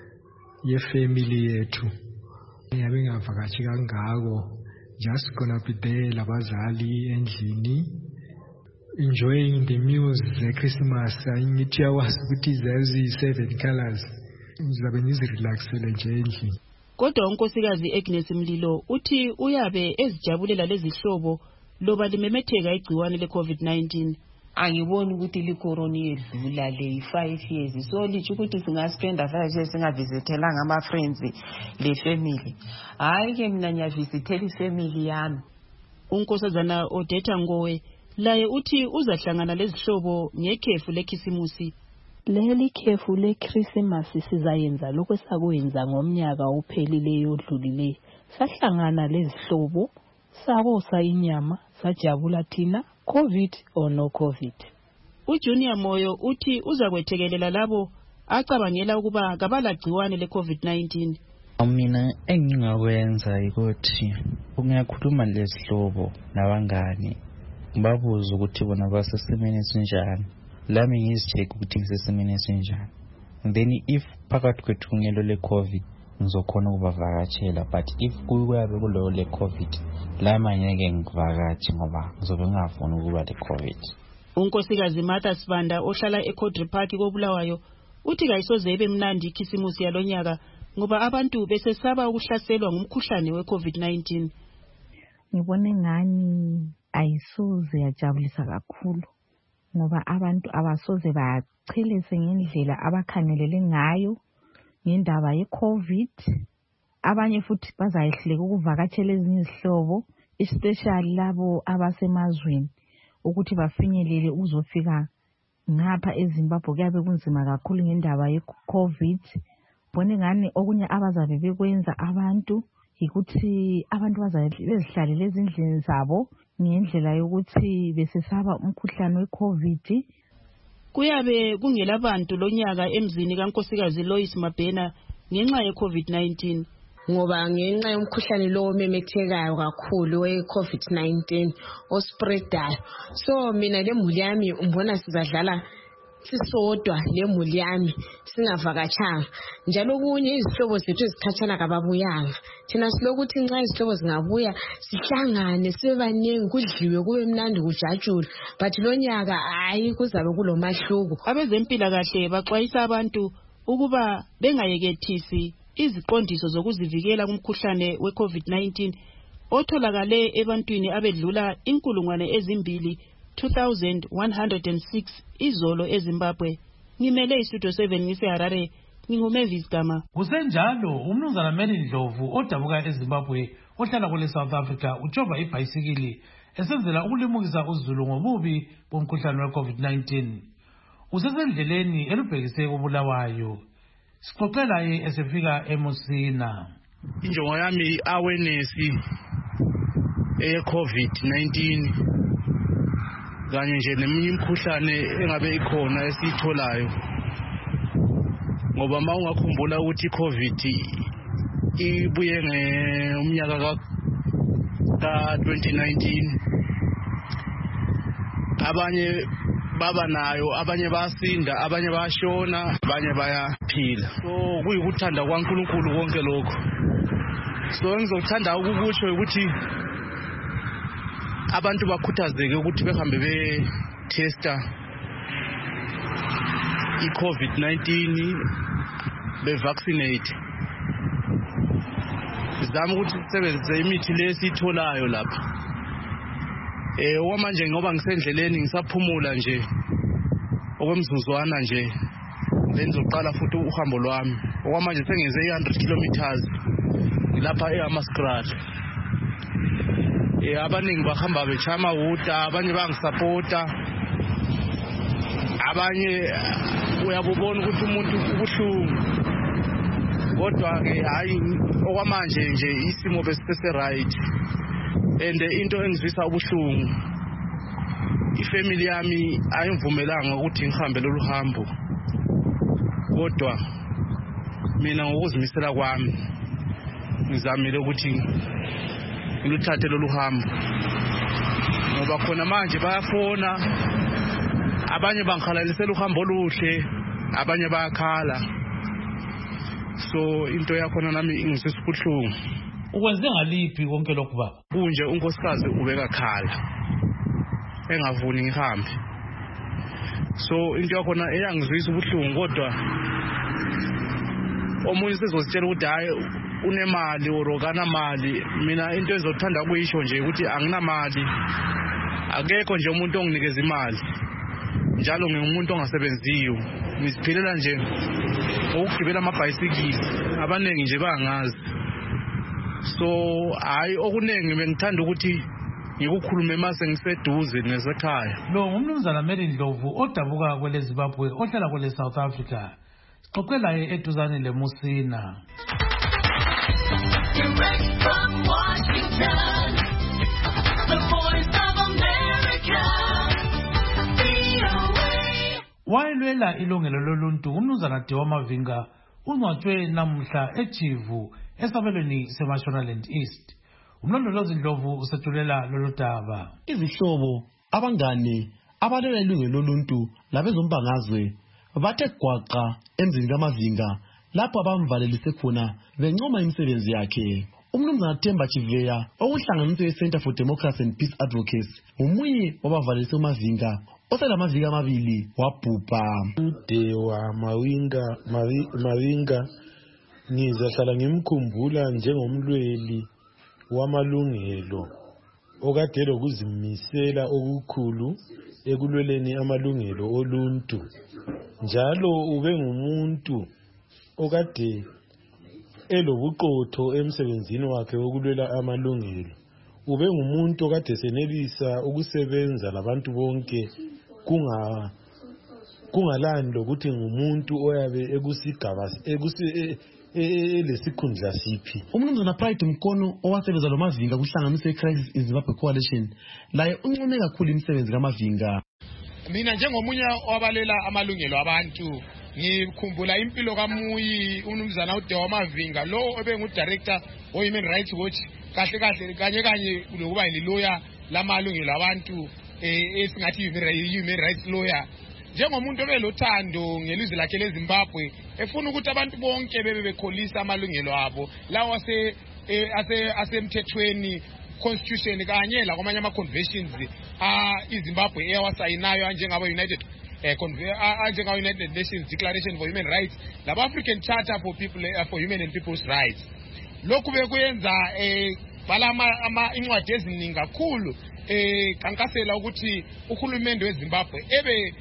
ye family yethu. Yabe ngavakashi kangako, just gonna be there labazali endlini enjoying the meals ze Christmas. Ngithi yawazi ukuthi zazi 7 colors. Ngizabe ngizirelaxele nje endlini. Kodwa unkosikazi Agnes Mlilo uthi uyabe ezijabulela lezihlobo loba limemetheka igciwane le-COVID-19. Angiboni ukuthi licorona yedlula le 5 years, so lithi ukuthi singaspenda 5 years singavisithelanga ama-friends le family. Hayi ke mina ngiyavisithela ifamily yami. Unkosazana Odeta Ngowe laye uthi uzahlangana lezihlobo ngekhefu lekhisimusi. Leli khefu leChristmas sizayenza lokho sakwenza ngomnyaka ophelileyo odlulileyo. Sahlangana lezihlobo, sakosa inyama, sajabula thina, COVID or no COVID. uJunior Moyo uthi uzakwethekelela labo acabangela ukuba kabalagciwane le-COVID-19. Mina engingakwenza ukuthi ungakhuluma lezihlobo nabangani babuza ukuthi bona basesimeni esinjani, lami ngizicheck ukuthi ngisesimeni esinjani. Then if phakathi kwethu kungelo le-COVID ngizokhona ukubavakatshela, but if kuyabe kulo le-COVID lami angeke ngivakatshe ngoba ngizobe ngingafuni ukuba le-COVID. Unkosikazi Martha Sibanda ohlala eCodri Park koBulawayo uthi kayisoze ibe mnandi ikhisimusi yalonyaka ngoba abantu besesaba ukuhlaselwa ngumkhuhlane we-COVID-19. Ngibone ngani ayisoze yajabulisa kakhulu ngoba abantu abasoze bachelese ngendlela abakhangelele ngayo ngendaba ye-COVID. Abanye futhi bazayehleka ukuvakatshela ezinye izihlobo, especially labo abasemazweni, ukuthi bafinyelele uzofika ngapha eZimbabwe kuyabe kunzima kakhulu ngendaba ye-COVID. Bone ngani okunye abazabe bekwenza abantu yikuthi abantu bazabe bezihlalele ezindlini zabo ngendlela yokuthi besesaba umkhuhlane we-COVID. Kuyabe kungelabantu lonyaka emzini kaNkosikazi Lois Mabhena ngenxa ye-COVID-19. Ngoba ngenxa yomkhuhlane lo omemethekayo kakhulu we-COVID-19 ospreadayo. So mina lemuli yami umbona sizadlala sisodwa lemuli yami singavakatshanga. Njalo kunye izihlobo zethu ezikhatshana kababuyanga. Thina silokuthi nxa izihlobo zingabuya sihlangane sibebanengi kudliwe kube mnandi kujatshule. But lonyaka hayi kuzabe kulomahluko. Abezempilakahle baxwayisa abantu ukuba bengayekethisi iziqondiso zokuzivikela kumkhuhlane we-COVID-19 otholakale ebantwini abedlula 2,106 izolo eZimbabwe. Ngimele iStudio 7 ngiseHarare, nginguMavis Gama. Kusenjalo umnumzana Mary Ndlovu odabuka eZimbabwe ohlala kule South Africa utshova ibhayisikili esenzela ukulimukisa uZulu ngobubi bomkhuhlane we-COVID-19. Usesendleleni elubhekise koBulawayo. Sixoxela ye esefika eMusina. Injongo yami awareness ye-COVID-19 kanye nje neminye imikhuhlane engabe ikhona esiyitholayo. Ngoba ma ungakhumbula ukuthi i-COVID ibuye ngomnyaka ka-2019. Abanye baba nayo, abanye basinda, abanye bashona, abanye bayaphila. So kuyikuthanda kwaNkulunkulu konke lokho. So ngizothanda ukukusho ukuthi abantu bakhuthazeke ukuthi behambe be-testa i-COVID-19, be-vaccinate. Sizama ukuthi sisebenzise imithi le esiyitholayo lapha. Okwamanje ngoba ngisendleleni ngisaphumula nje okwemzuzwana nje lenzoqala futhi uhambo lwami. Okwamanje sengenze 100 kilometers ngilapha eHammanskraal. Abaningi bahamba bechama wuta, abanye bangisupporta, abanye uyabubona ukuthi umuntu ubuhlungu. Kodwa ke hayi okwamanje nje isimo besise right. And into engizwisa ubuhlungu, ifamily yami ayingivumelanga ukuthi ngihambe lolu hambo. Kodwa mina ngokuzimisela kwami ngizamile ukuthi ngiluthathe lolu hambo. Ngoba khona manje bayafona, abanye bangikhalalisela uhambo oluhle, abanye bayakhala. So into yakhona nami ingizwisa ubuhlungu. Ukwenze ngaliphi konke lokhu baba? Kunje unkosikazi ubeka khala engavuni ngihambe. So into yakhona eyangizwisa ubuhlungu, kodwa omunye sizositshela ukuthi hayi unemali orokana mali. Mina into ezothanda kuyisho nje ukuthi anginamali. Akekho nje umuntu onginikeza imali. Njalo ngingumuntu ongasebenziyo. Ngiziphilela nje ukugibela amabhayisikili. Abaningi nje bangazi. So hayi okunengi bengithanda ukuthi ngikukhulume mase ngiseduze nesekhaya. Lo ngumnumzana Mary Ndlovu odabuka kwele Zimbabwe ohlala kwele South Africa. Sixoxela ye eduzane leMusina. Direct from Washington, the voice of America, VOA. Wayelwela ilungelo loluntu umnumzana Dewa Mavinga ungcwatshwe namhla eChivu esabelweni seMashonaland East. Umlondolozi Ndlovu usethulela lolu daba. Izihlobo, abangane, abalwela ilungelo loluntu labezombangazwe bathe gwaqa emzini kaMavinga lapho abamvalelise khona bencoma imisebenzi yakhe. Umnumzana Themba Chiveya okuhlanganiswe eCenter for Democracy and Peace Advocacy umunye wabavalelise uMavinga oselamaviki amabili wabhubha. Dewa Mavinga ngizahlala ngimkhumbula njengomlweli wamalungelo okade lokuzimisela okukhulu ekulweleni amalungelo oluntu. Njalo ube ngumuntu okade elobuqotho emsebenzini wakhe wokulwela amalungelo. Ube ngumuntu okade senelisa ukusebenza labantu bonke kungalani lokuthi ngumuntu oyabe ekusigaba lesikhundla siphi. Umnumzana Pride Mkono owasebenza lo Mavinga kuhlanganisa iCrisis in Zimbabwe Coalition laye uncome kakhulu imisebenzi kaMavinga. Mina njengomunye owabalela amalungelo abantu ngikhumbula impilo kaMuyi umnumzana uDewa Mavinga lo obengudirector we-Human Rights Watch kahle kanye lokuba yilawyer lamalungelo abantu esingathi human rights lawyer. Njengomuntu obelothando ngelizwe lakhe leZimbabwe efuna ukuthi abantu bonke bebe bekholisa amalungelo abo lawo asemthethweni constitution kanye la kwamanye ama conventions iZimbabwe eyawasayinayo njengabo United Nations Declaration for Human Rights laba African Charter for Human and People's Rights. Lokhu bekuyenza balama incwadi eziningi kakhulu kankasela ukuthi uhulumende weZimbabwe ebe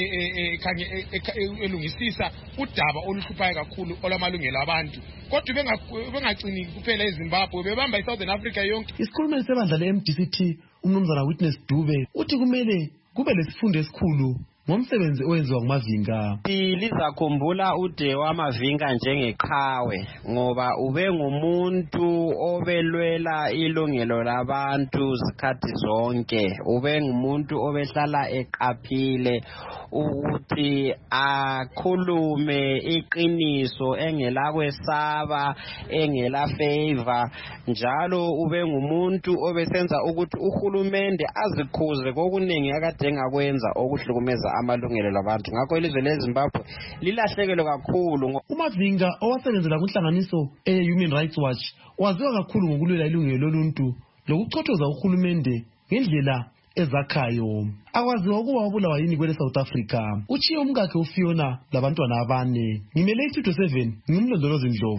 elungisisa udaba oluhluphayo kakhulu olamalungelo abantu kodwa bengagcini kuphela eZimbabwe bebamba iSouthern Africa yonke. Isikhulumeli sebandla leMDCT umnumzana Witness Dube uthi kumele kube lesifundo esikhulu ngomsebenzi owenziwa nguMavinga. Lizakhumbula uDewa Mavinga njengeqhawe ngoba ube ngumuntu obelwela ilungelo labantu zikhathi zonke. Ube ngumuntu obehlala eqaphile ukuthi akhulume iqiniso engela kwesaba engela favor njalo ube ngumuntu obesenza ukuthi uhulumende azikhuze kokuningi akadenga kwenza okuhlukumeza amalungelo labantu. Ngakho ilizwe leZimbabwe lilahlekelwe kakhulu. uMavinga owasebenzela kunhlanganiso Human Rights Watch waziwa kakhulu ngokulwela ilungelo loluntu lokuchothoza uhulumende ngendlela ezakhayo. Akwaziwa ukuba wabulawa yini kwele South Africa. Uchiye umkakhe uFiona labantwana abane. Ngimele iStudio 7 ngimlondolozi Ndlovu.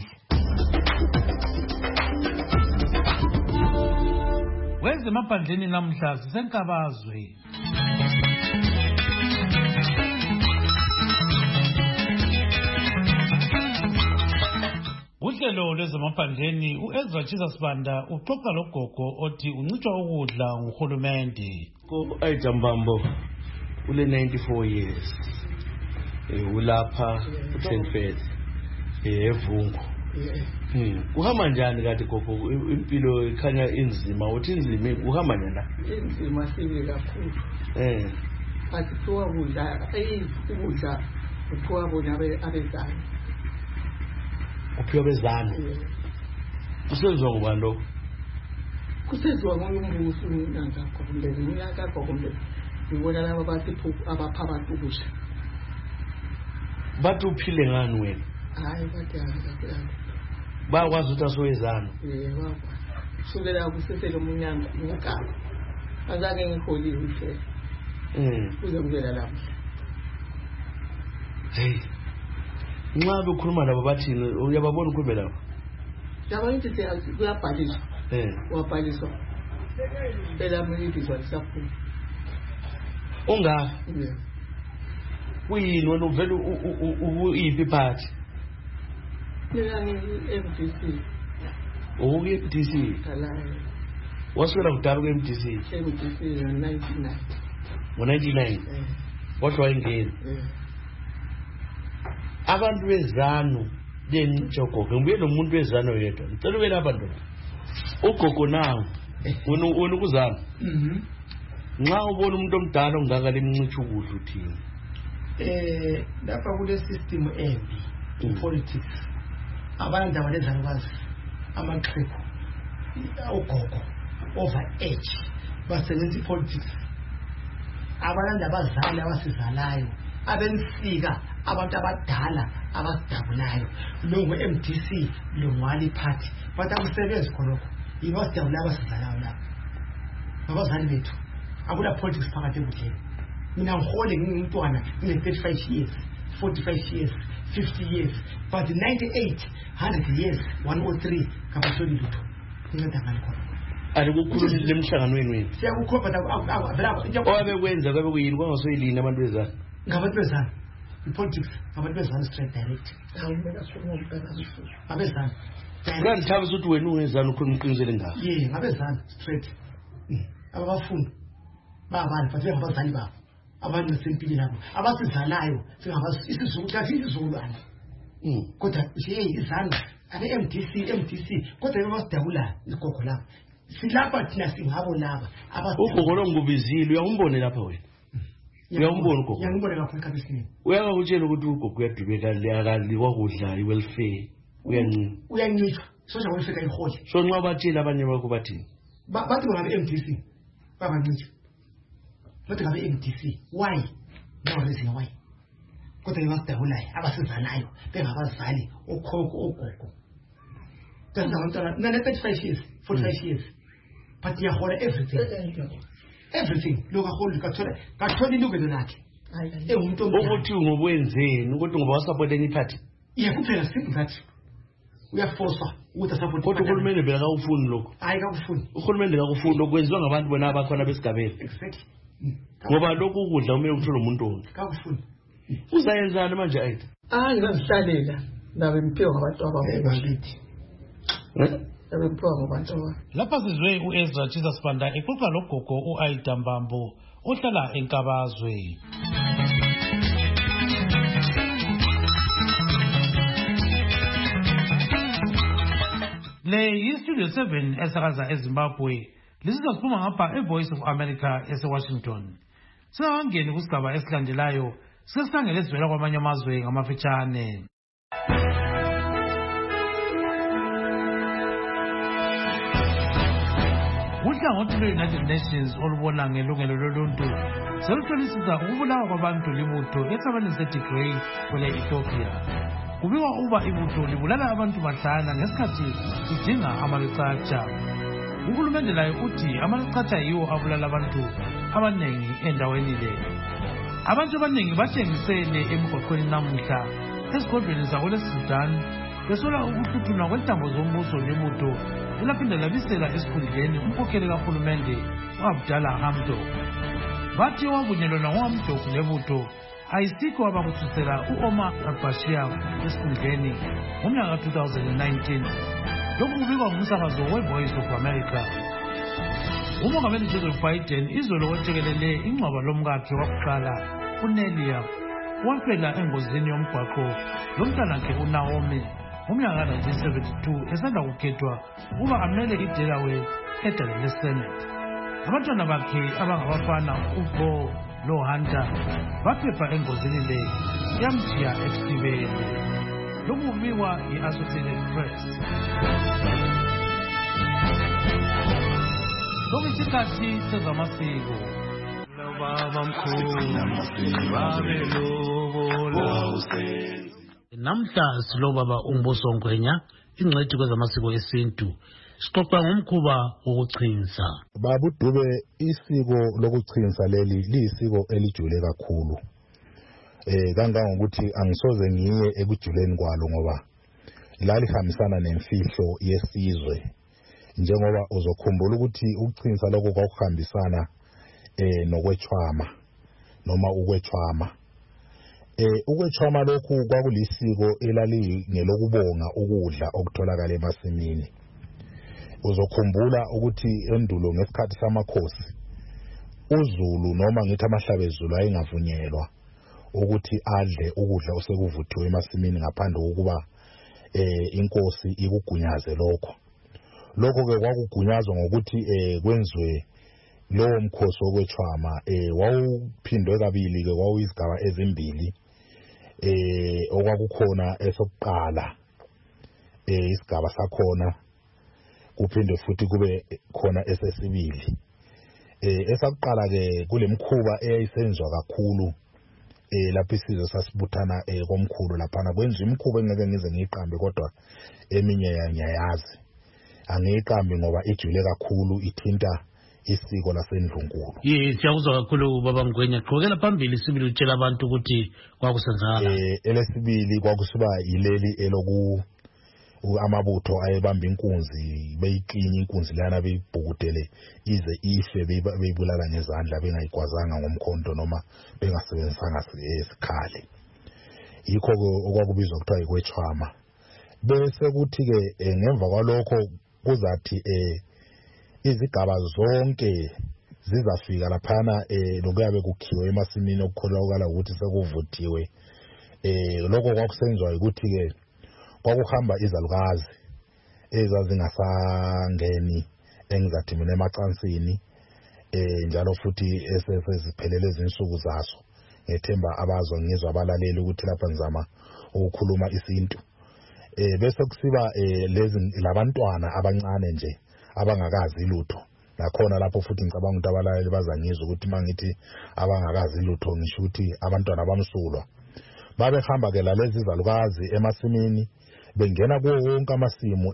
Wezemaphandleni namhla sisenkabazwe. Uhlelo lwezemaphandleni uEzra Chisasibanda uxoxa logogo othi uncitshwa ukudla nguhulumende. Ayijambambo ule 94 years. Ulapha uTenfed evungu. Uhamba njani kanti gogo impilo ikhanya inzima uthi inzima uhamba njani la? Inzima sibe kakhulu. Athiwa ukudla ukudla ukuthiwa bona abezana. Uphiwa bezana. Kusenziwa ngubani lo? Kusenziwa ngombuso ngakho kumbe iminyaka kumbe ngibona laba bathi abapha abantu ukudla. Bathi uphile ngani wena? Hayi bathi bakwazi ukuthi asoyezana. Bakwazi. Sukela kusesele umunyanga ngokaba. Azake ngiholile nje. Kuze kuvela lapha. Hey. Nxa bekhuluma labo bathini uyababona ukube lapha? Yaba into kuyabhaliswa. Wabhaliswa. Phela mngibizwa lisaphuma. Unga? Kuyini wena uvela uyiphi party? Mina ngi-MDC. MDC? Kalayo. Wasukela kudala ku-MDC? MDC ngo-99. Ngo-99? Kodwa wayengeni? Abantu bezanu lenjogogo ngibuye nomuntu wezano yedwa ngicela ube lapha ndoda ugogo nawo wena ukuzana nxa ubona umuntu omdala ongaka lemncicha ukudla uthini lapha kule system embi politics abantu abalezalukwazi amaqhegu ugogo over age basebenza politics abantu abazali abasizalayo abensika abantu abadala abasidabulayo lo ngu-MDC lo ngwali party bathi akusebenzi khonokho yibo asidabulayo abasizalayo lapho abazali bethu akula politics phakathi ekudleni mina ngihole ngingumntwana ngine-35 years 45 years 50 years but 98 100 years 103 kabatholi lutho inceda ngani khona alikukhuluma lemhlanganweni wenu siyakukhopha obekwenza kabe kuyini kwangasoyilini abantu bezana ngabantu bezana politics abantu bezana straight direct abezana kanthabisa ukuthi wena ungezana ukhuluma uqinisele ngabo ngabezana straight abafunda babani but ngabazali babo abancisa empilweni yabo abasizalayo isizulu kahle isizukulwane kodwa nje izandla MDC kodwa ebasidabula igogo lapha silapha thina singabo laba ugogo lo ngubizile uyawumbone lapha wena uyawumbona ugogo ngiyangibona kakhulu kabisini uyakutshela ukuthi ugogo uyadubeka akaliwa kudla iwelfare uyancishwa soja welfare iholi so nxa batshela abanye bakho bathini bathi ngabe MDC babancishwa bathi ngabe MDC why no reason why kodwa ebasidabulayo abasizanayo bengabazali okhokho ogogo nane 35 years 45 years but yahola everything look akhona kathola ilungelo lakhe engumuntu ukuthi ngokwenzeni ukuthi ngoba wasupport any party kuphela simple that uyaforce ukuthi support kodwa uhulumende beka ufuni lokho hayi kakufuni uhulumende kakufuni lokwenziwa ngabantu bona abakhona besigabeni exactly ngoba lokhu ukudla umele uthola umuntu onke kakufuni uzayenzana manje ayitha ngizazihlalela nabe mphiwa ngabantu ababakithi lapha sizwe u-Ezra Chisa Sibanda exoxa logogo u-Aida Mbambo ohlala eNkabazwe. Le yi-Studio 7 esakaza eZimbabwe lisiza siphuma ngapha eVoice of America eseWashington. Singakangeni kusigaba esilandelayo sesikhangele esivela kwamanye amazwe ngamafitshane. Uhlangothi lwe-United Nations olubona ngelungelo loluntu seluhlolisisa ukubulawa kwabantu libutho esabeni seTigray kwele-Ethiopia. Kubikwa uba ibutho libulala abantu bahlana ngesikhathi lidinga amalicatsha. Uhulumende laye uthi amalicatsha yiwo abulala abantu abanengi endaweni le. Abantu abanengi batshengisele emigwaqweni namuhla esigodlweni zakwele-Sudan besola ukuhluthunwa kwentambo zombuso lebutho elaphinda labisela esikhundleni umkhokheli kahulumende u-Abdallah Hamdok. Bathi wavunyelwana ngo-Hamdok lebutho ayisikho abakususela u-Omar al-Bashir esikhundleni ngomnyaka ka-2019. Lokhu kubikwa ngumsakazo we-Voice of America. Umongameli Joseph Biden izolo wethekelele ingcwaba lomkakhe wakuqala uNelia wafela engozini yomgwaqo lomntanakhe uNaomi ngomnyaka ka-1972 esanda kukhethwa ukuba amele iDelaware edale leSenate. Abantwana bakhe abangabafana uBo loHunter baphepha engozini le yamjiya esibeni. Lokhu kubikwa yi-Associated Press. Lokhu isikhathi sezamasiko. Namhla silobaba uMbuso Ngwenya ingcwethi kwezamasiko esintu sixoxa ngomkhuba wokuchinsa. Baba uDube, isiko lokuchinsa leli liyisiko elijule kakhulu. Kangangokuthi angisoze ngiye ekujuleni kwalo ngoba lalihambisana nemfihlo yesizwe. Njengoba uzokhumbula ukuthi ukuchinsa lokho kwakuhambisana nokwetshwama noma ukwetshwama. Ukwetshwama lokhu kwakulisiko elalingelokubonga ukudla okutholakala emasimini. Uzokhumbula ukuthi endulo ngesikhathi samakhosi uZulu noma ngithi amahlabezulu ayengavunyelwa ukuthi adle ukudla osekuvuthiwe emasimini ngaphandle kokuba inkosi ikugunyaze lokho. Lokho ke kwakugunyazwa ngokuthi kwenziwe lowo mkhosi wokwetshwama wawuphindwe kabili ke kwawuyizigaba ezimbili. Okwakukhona esokuqala isigaba sakhona kuphinde futhi kube khona esesibili. Esakuqala ke kulemkhuba eyayisenziwa kakhulu lapho isizwe sasibuthana komkhulu laphana kwenziwa imkhuba engeke ngize ngiyiqambe kodwa eminye yanyayazi. Angiyiqambi ngoba ijule kakhulu ithinta isiko laseNdlunkulu. Siyakuzwa kakhulu baba Ngwenya. Qhubekela phambili sibili utshela abantu ukuthi kwakusenzakala. Elesibili kwakusiba yileli eloku amabutho ayebamba inkunzi beyiklinye inkunzi lana beyibhukudele ize ife beyibulala ngezandla bengayigwazanga ngomkhonto noma bengasebenzisanga isikhali. Yikho okwakubizwa kuthiwa yikwetshwama. Bese kuthi ke ngemva kwalokho kuzathi izigaba zonke zizafika laphana lokuyabe kukhiwe emasimini okukholakala ukuthi sekuvuthiwe lokho kwakusenziwa ukuthi ke kwakuhamba izalukazi ezazingasangeni engizathi mina emacansini njalo futhi eseziphelele izinsuku zaso ngethemba abazwa ngizwa abalaleli ukuthi lapha ngizama ukukhuluma isintu bese kusiba lezi labantwana abancane nje abangakazi lutho nakhona lapho futhi ngicabanga ukuthi abalaleli bazangizwa ukuthi mangithi abangakazi lutho ngisho ukuthi abantwana bamsulwa babehamba ke lalezi izalukazi emasimini bengena kuwo wonke amasimu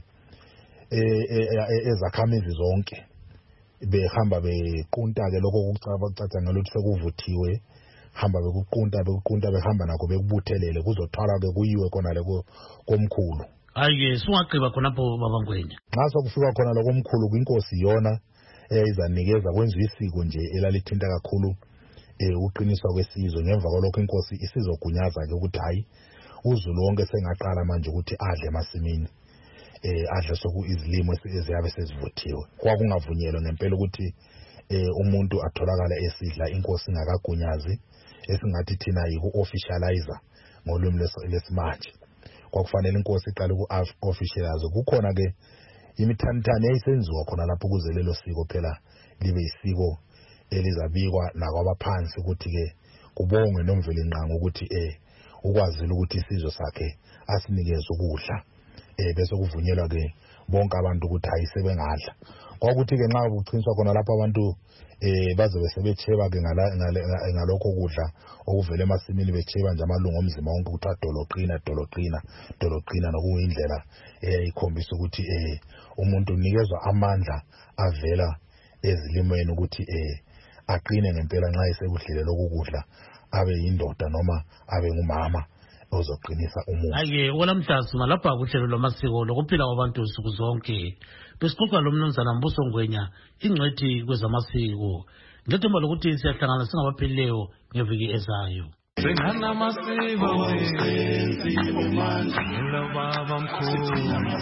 ezakhamizi zonke behamba bequnta ke lokho kucaca ngelokuthi sekuvuthiwe hamba bekuqunta behamba nakho bekubuthelele kuzothwala ke kuyiwe khona leko komkhulu ayike singagqiba khonapho babangwenya nxa sokufika khona lokomkhulu kwinkosi yona izanikeza kwenziwa isiko nje elalithinta kakhulu uqiniswa kwesizwe ngemva kwalokho inkosi isizogunyaza ke ukuthi hayi uZulu wonke sengaqala manje ukuthi adle emasimini adle soku izilimo eziyabe sezivuthiwe kwakungavunyelwa ngempela ukuthi umuntu atholakala esidla inkosi ingakagunyazi esingathi thina yiku-officializer ngolwimi lesimanje kwakufanele inkosi iqale ku-officialize kukhona ke imithanithani eyayisenziwa khona lapho ukuze lelo siko phela libe yisiko elizabikwa nakwabaphansi ukuthi ke kubongwe nomvelinqangi ukuthi ukwazile ukuthi isizwe sakhe asinikeze ukudla bese kuvunyelwa ke bonke abantu ukuthi ayisebengadla kwakuthi ke nxa kuchiniswa khona lapho abantu baze besebecheba ke ngalokho kudla okuvela emasimini becheba nje amalungu omzimba wonke ukuthi doloqina nokuyindlela ikhombisa ukuthi umuntu unikezwa amandla avela ezilimweni ukuthi aqine ngempela nxa esekudlile lokhu kudla abe yindoda noma abe ngumama ozoqinisa umuntu ake olamhlazi lapha kuhlelo lwamasiko lokuphila kwabantu usuku zonke besixoxa lo mnumzana Mbuso Ngwenya ingcwethi kwezamasiko ngethemba lokuthi siyahlangana singabaphilileyo ngeviki ezayo Sengana masiko wesenziwe manje Baba mkhulu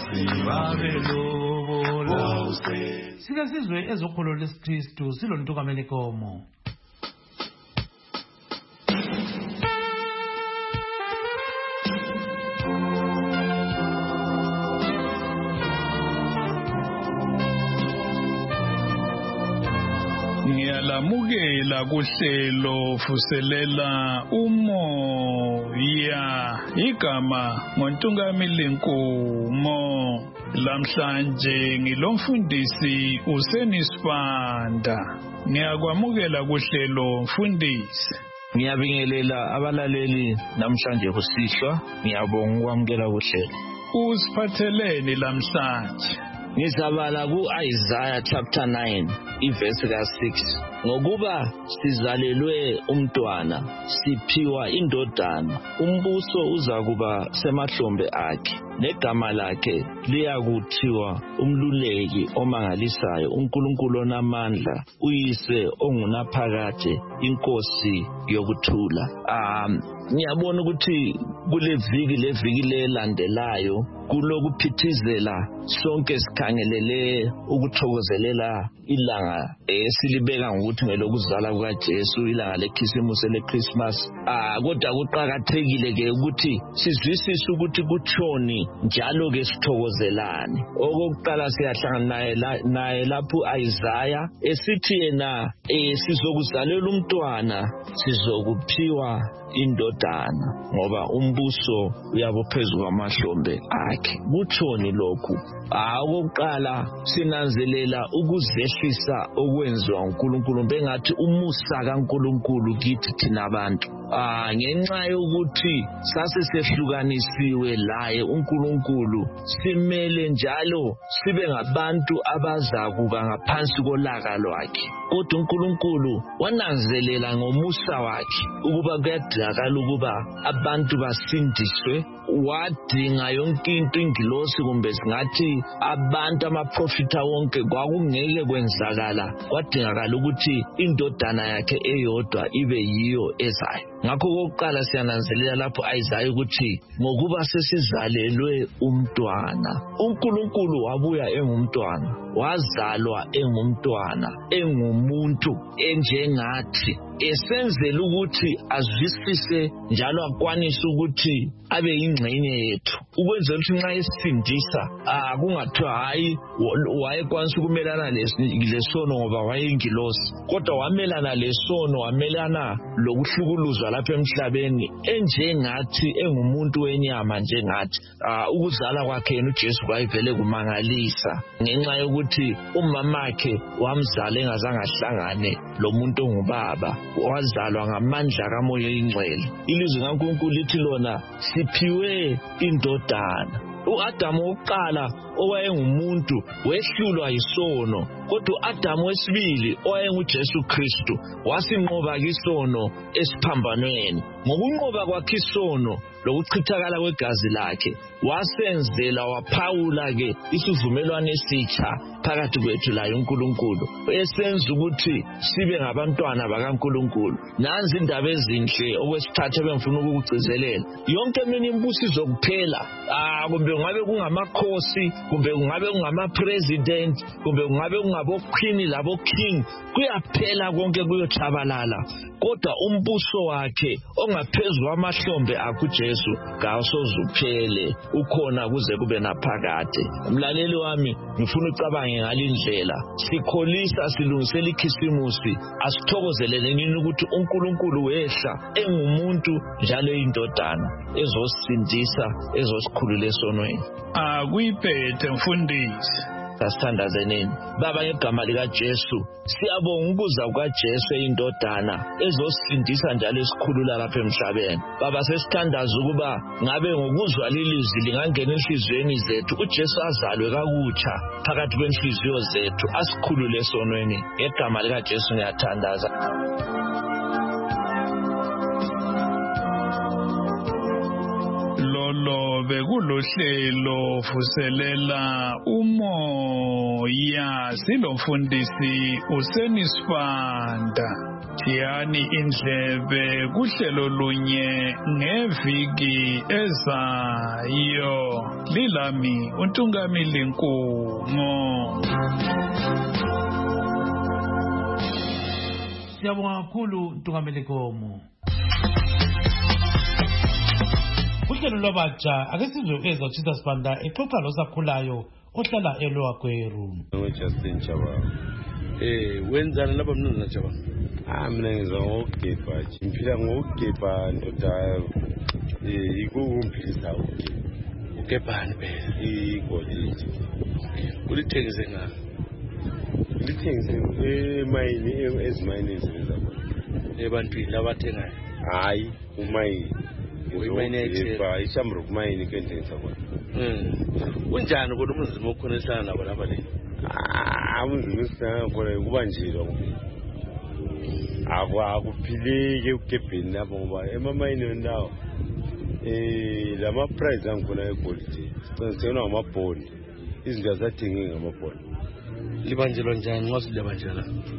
babelobola Sike sizwe ezokholo lesikristu silontukamele komo Ngiyalamukela kuhlelo fuselela umoya igama ngoNtungamili Nkumo lamhlanje ngilomfundisi uSenisibanda ngiyakwamukela kuhlelo mfundisi Ngiyabingelela abalaleli namhlanje kusihlwa ngiyabonga ukwamukela kuhlelo usiphatheleni lamhlanje Ngizabala ku-Isaiah chapter 9 iverse ka-6 ngokuba sizalelwe umntwana siphiwa indodana umbuso uzakuba semahlombe akhe negama lakhe liyakuthiwa umluleki omangalisayo uNkulunkulu onamandla uyise ongunaphakade inkosi yokuthula ngiyabona ukuthi kule viki lelandelayo kulokuphithizela sonke sikhangelele ukuthokozelela ilanga esilibeka ngokuthi ngelokuzala kukaJesu ilanga lekhisimusi leChristmas kodwa kuqhakathekile ke ukuthi sizwisise ukuthi kuthoni njalo ke sithokozelane okokuqala siyahlangana naye lapho Isaiah esithi yena sizokuzalela umntwana sizokuphiwa indodana ngoba umbuso uyabophezu kwamahlombe akhe kuthoni lokhu okokuqala sinanzelela ukuzehlisa okwenziwa uNkulunkulu bengathi umusa kaNkulunkulu kithi thina abantu ngenxa yokuthi sasesehlukanisiwe laye uNkulunkulu simele njalo sibe ngabantu abazakuba ngaphansi kolaka lwakhe kodwa uNkulunkulu wananzelela ngomusa wakhe ukuba kuyadingakala ukuba abantu basindiswe wadinga yonke into ingilosi kumbe singathi abantu amaprofita wonke kwakungeke kwenzakala kwadingakala ukuthi indodana yakhe eyodwa ibe yiyo ezayo ngakho kokuqala siyananzelela lapho Isaiah ukuthi ngokuba sesizalelwe umntwana uNkulunkulu wabuya engumntwana wazalwa engumntwana engumuntu enjengathi esenzela ukuthi azwisise njalo akwanise ukuthi abe yingxenye yethu ukwenzela ukuthi nxa esindisa kungathiwa hayi wayekwanisa ukumelana lesono ngoba wayeyingilosi kodwa wamelana lesono wamelana lokuhlukuluzwa lapha emhlabeni enjengathi engumuntu wenyama njengathi ukuzala kwakhe yena uJesu kwayivele kumangalisa ngenxa yokuthi umamakhe wamzala engazange ahlangane lo muntu ongubaba wazalwa ngamandla kaMoya oyingcwele ilizwi kaNkulunkulu lithi lona siphiwe indodana uAdamu oqala owayengumuntu wehlulwa yisono kodwa uAdamu wesibili owayenguJesu Kristu wasinqoba isono esiphambanweni ngokunqoba kwakhe isono lokuchithakala kwegazi lakhe wasenzela waphawula ke isivumelwano esitsha phakathi kwethu laye uNkulunkulu esenza ukuthi sibe ngabantwana bakaNkulunkulu nanzi indaba ezinhle okwesithathu ebengifuna ukugcizelela yonke mina imbuso izokuphela kumbe ngabe kungamakhosi kumbe kungabe kungama-president kumbe kungabe kungaboqueen laboking kuyaphela konke kuyotshabalala kodwa umbuso wakhe ongaphezu kwamahlombe akho uJesu kasoze uphele ukhona kuze kube naphakade umlaleli wami ngifuna ucabange ngalindlela sikholisa silungisela ikhisimusi asithokozelele nini ukuthi uNkulunkulu wehla engumuntu njalo eyindodana ezosindisa ezosikhulula esonweni akuyiphethe mfundisi sasithandaze nini baba ngegama likaJesu siyabonga ukuza kukaJesu eyindodana ezosindisa njalo esikhulula lapha emhlabeni baba sesithandaza ukuba ngabe ngokuzwa lelizwi lingangena enhliziyweni zethu uJesu azalwe kakutsha phakathi kwenhliziyo zethu asikhulule esonweni ngegama likaJesu ngiyathandaza lolo bekulohlelo vuselela umoya silomfundisi uSenisfanda Tiyani indlebe kuhlelo lunye ngeviki ezayo lilami uNtungamili Nkumo Siyabonga kakhulu Ntungamili Nkumo Uhlelo lwabatsha ake sizwe uEzra Chisasibanda exoxa losakhulayo ohlala eLower Gweru. Justin Chaba. Wenzani lapha mnumzana Chaba? Mina ngizwa ngokugebha, ngiphila ngokugebha ndoda ikumphilisa ukugebha. Ugebhani phela? Igolide. Ulithengise ngani? Ulithengise emayini ezimayini ezibenza khona. Ebantwini labathengayo? Hayi, umayini. Uyimayinethe ishamro kumayini kendengisa khona. Kunjani kodwa umzimo okhonisana nabo lapha le? Umzimo esina khona kubanjilwa kuphela. Akuphileke ugebheni lapho ngoba emamayini wendawo lama price angikhona eGolide siqinisekela ngamabhondi izinto azathengeki ngamabhondi. Libanjelwa njani nxa silibanjela?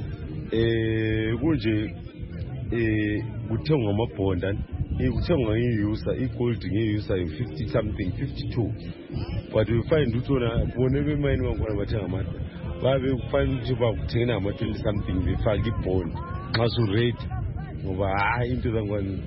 Kunje kuthengwa ngamabhondi kuthengwa ngiyusa igold ngiyusa 50 something 52 but we find ukuthi bona bemayini bangikhona bathenga amandla babe kufanele ukuthi bakuthengela ngama 20 something befake ibond nxa su rate ngoba hayi into zangwane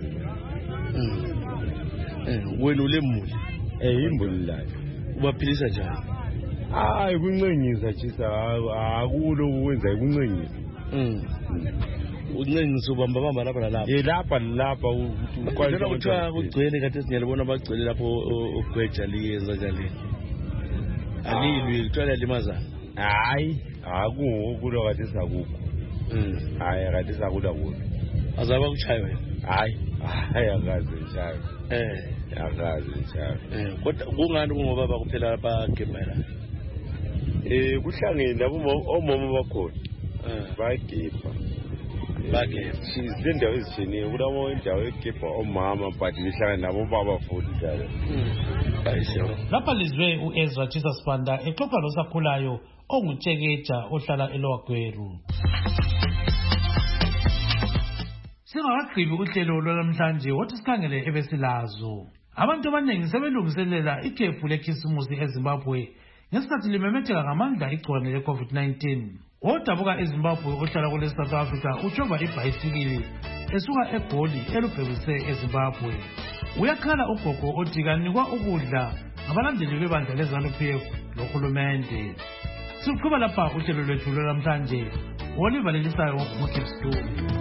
wena ulemuli imbuli layo ubaphilisa njani? Hayi kuncenyisa chisa akulo ukwenza kuncenyisa uncenyisa ubamba lapha nalapha lapha ukwazi ukuthi ugcwele kade singiyabona bagcwele lapho ugweja liyenza njalo alilwi kuthola limazana hayi akulo kade sakukho hayi kade sakula kulo azaba kuchaya wena hayi akaze nchayo akaze nchayo kodwa kungani kungoba bakuphela bagebhela kuhlangene labo omama bakhona bagebha izindawo ezitshiyeneyo kulabo indawo egebha omama but lihlangana nabo baba futhi njalo. Lapha lizwe uEzra Chisasibanda exoxa losakhulayo onguTsheketsha ohlala eLower Gweru. Singakagqibi uhlelo lwanamhlanje wothi sikhangele ebesilazo. Abantu abaningi sebelungiselela ikhefu lekhisimusi eZimbabwe ngesikhathi limemetheka ngamandla igcikwane le-COVID-19. Odabuka eZimbabwe ohlala kule South Africa utshova ibhayisikili esuka eGoli elubhekise eZimbabwe. Uyakhala ugogo othi kanikwa ukudla ngabalandeli bebandla leZANU-PF lohulumende. Siqhubeka lapha uhlelo lwethu lwanamhlanje. Oliver Lelisayo, Mokipstu.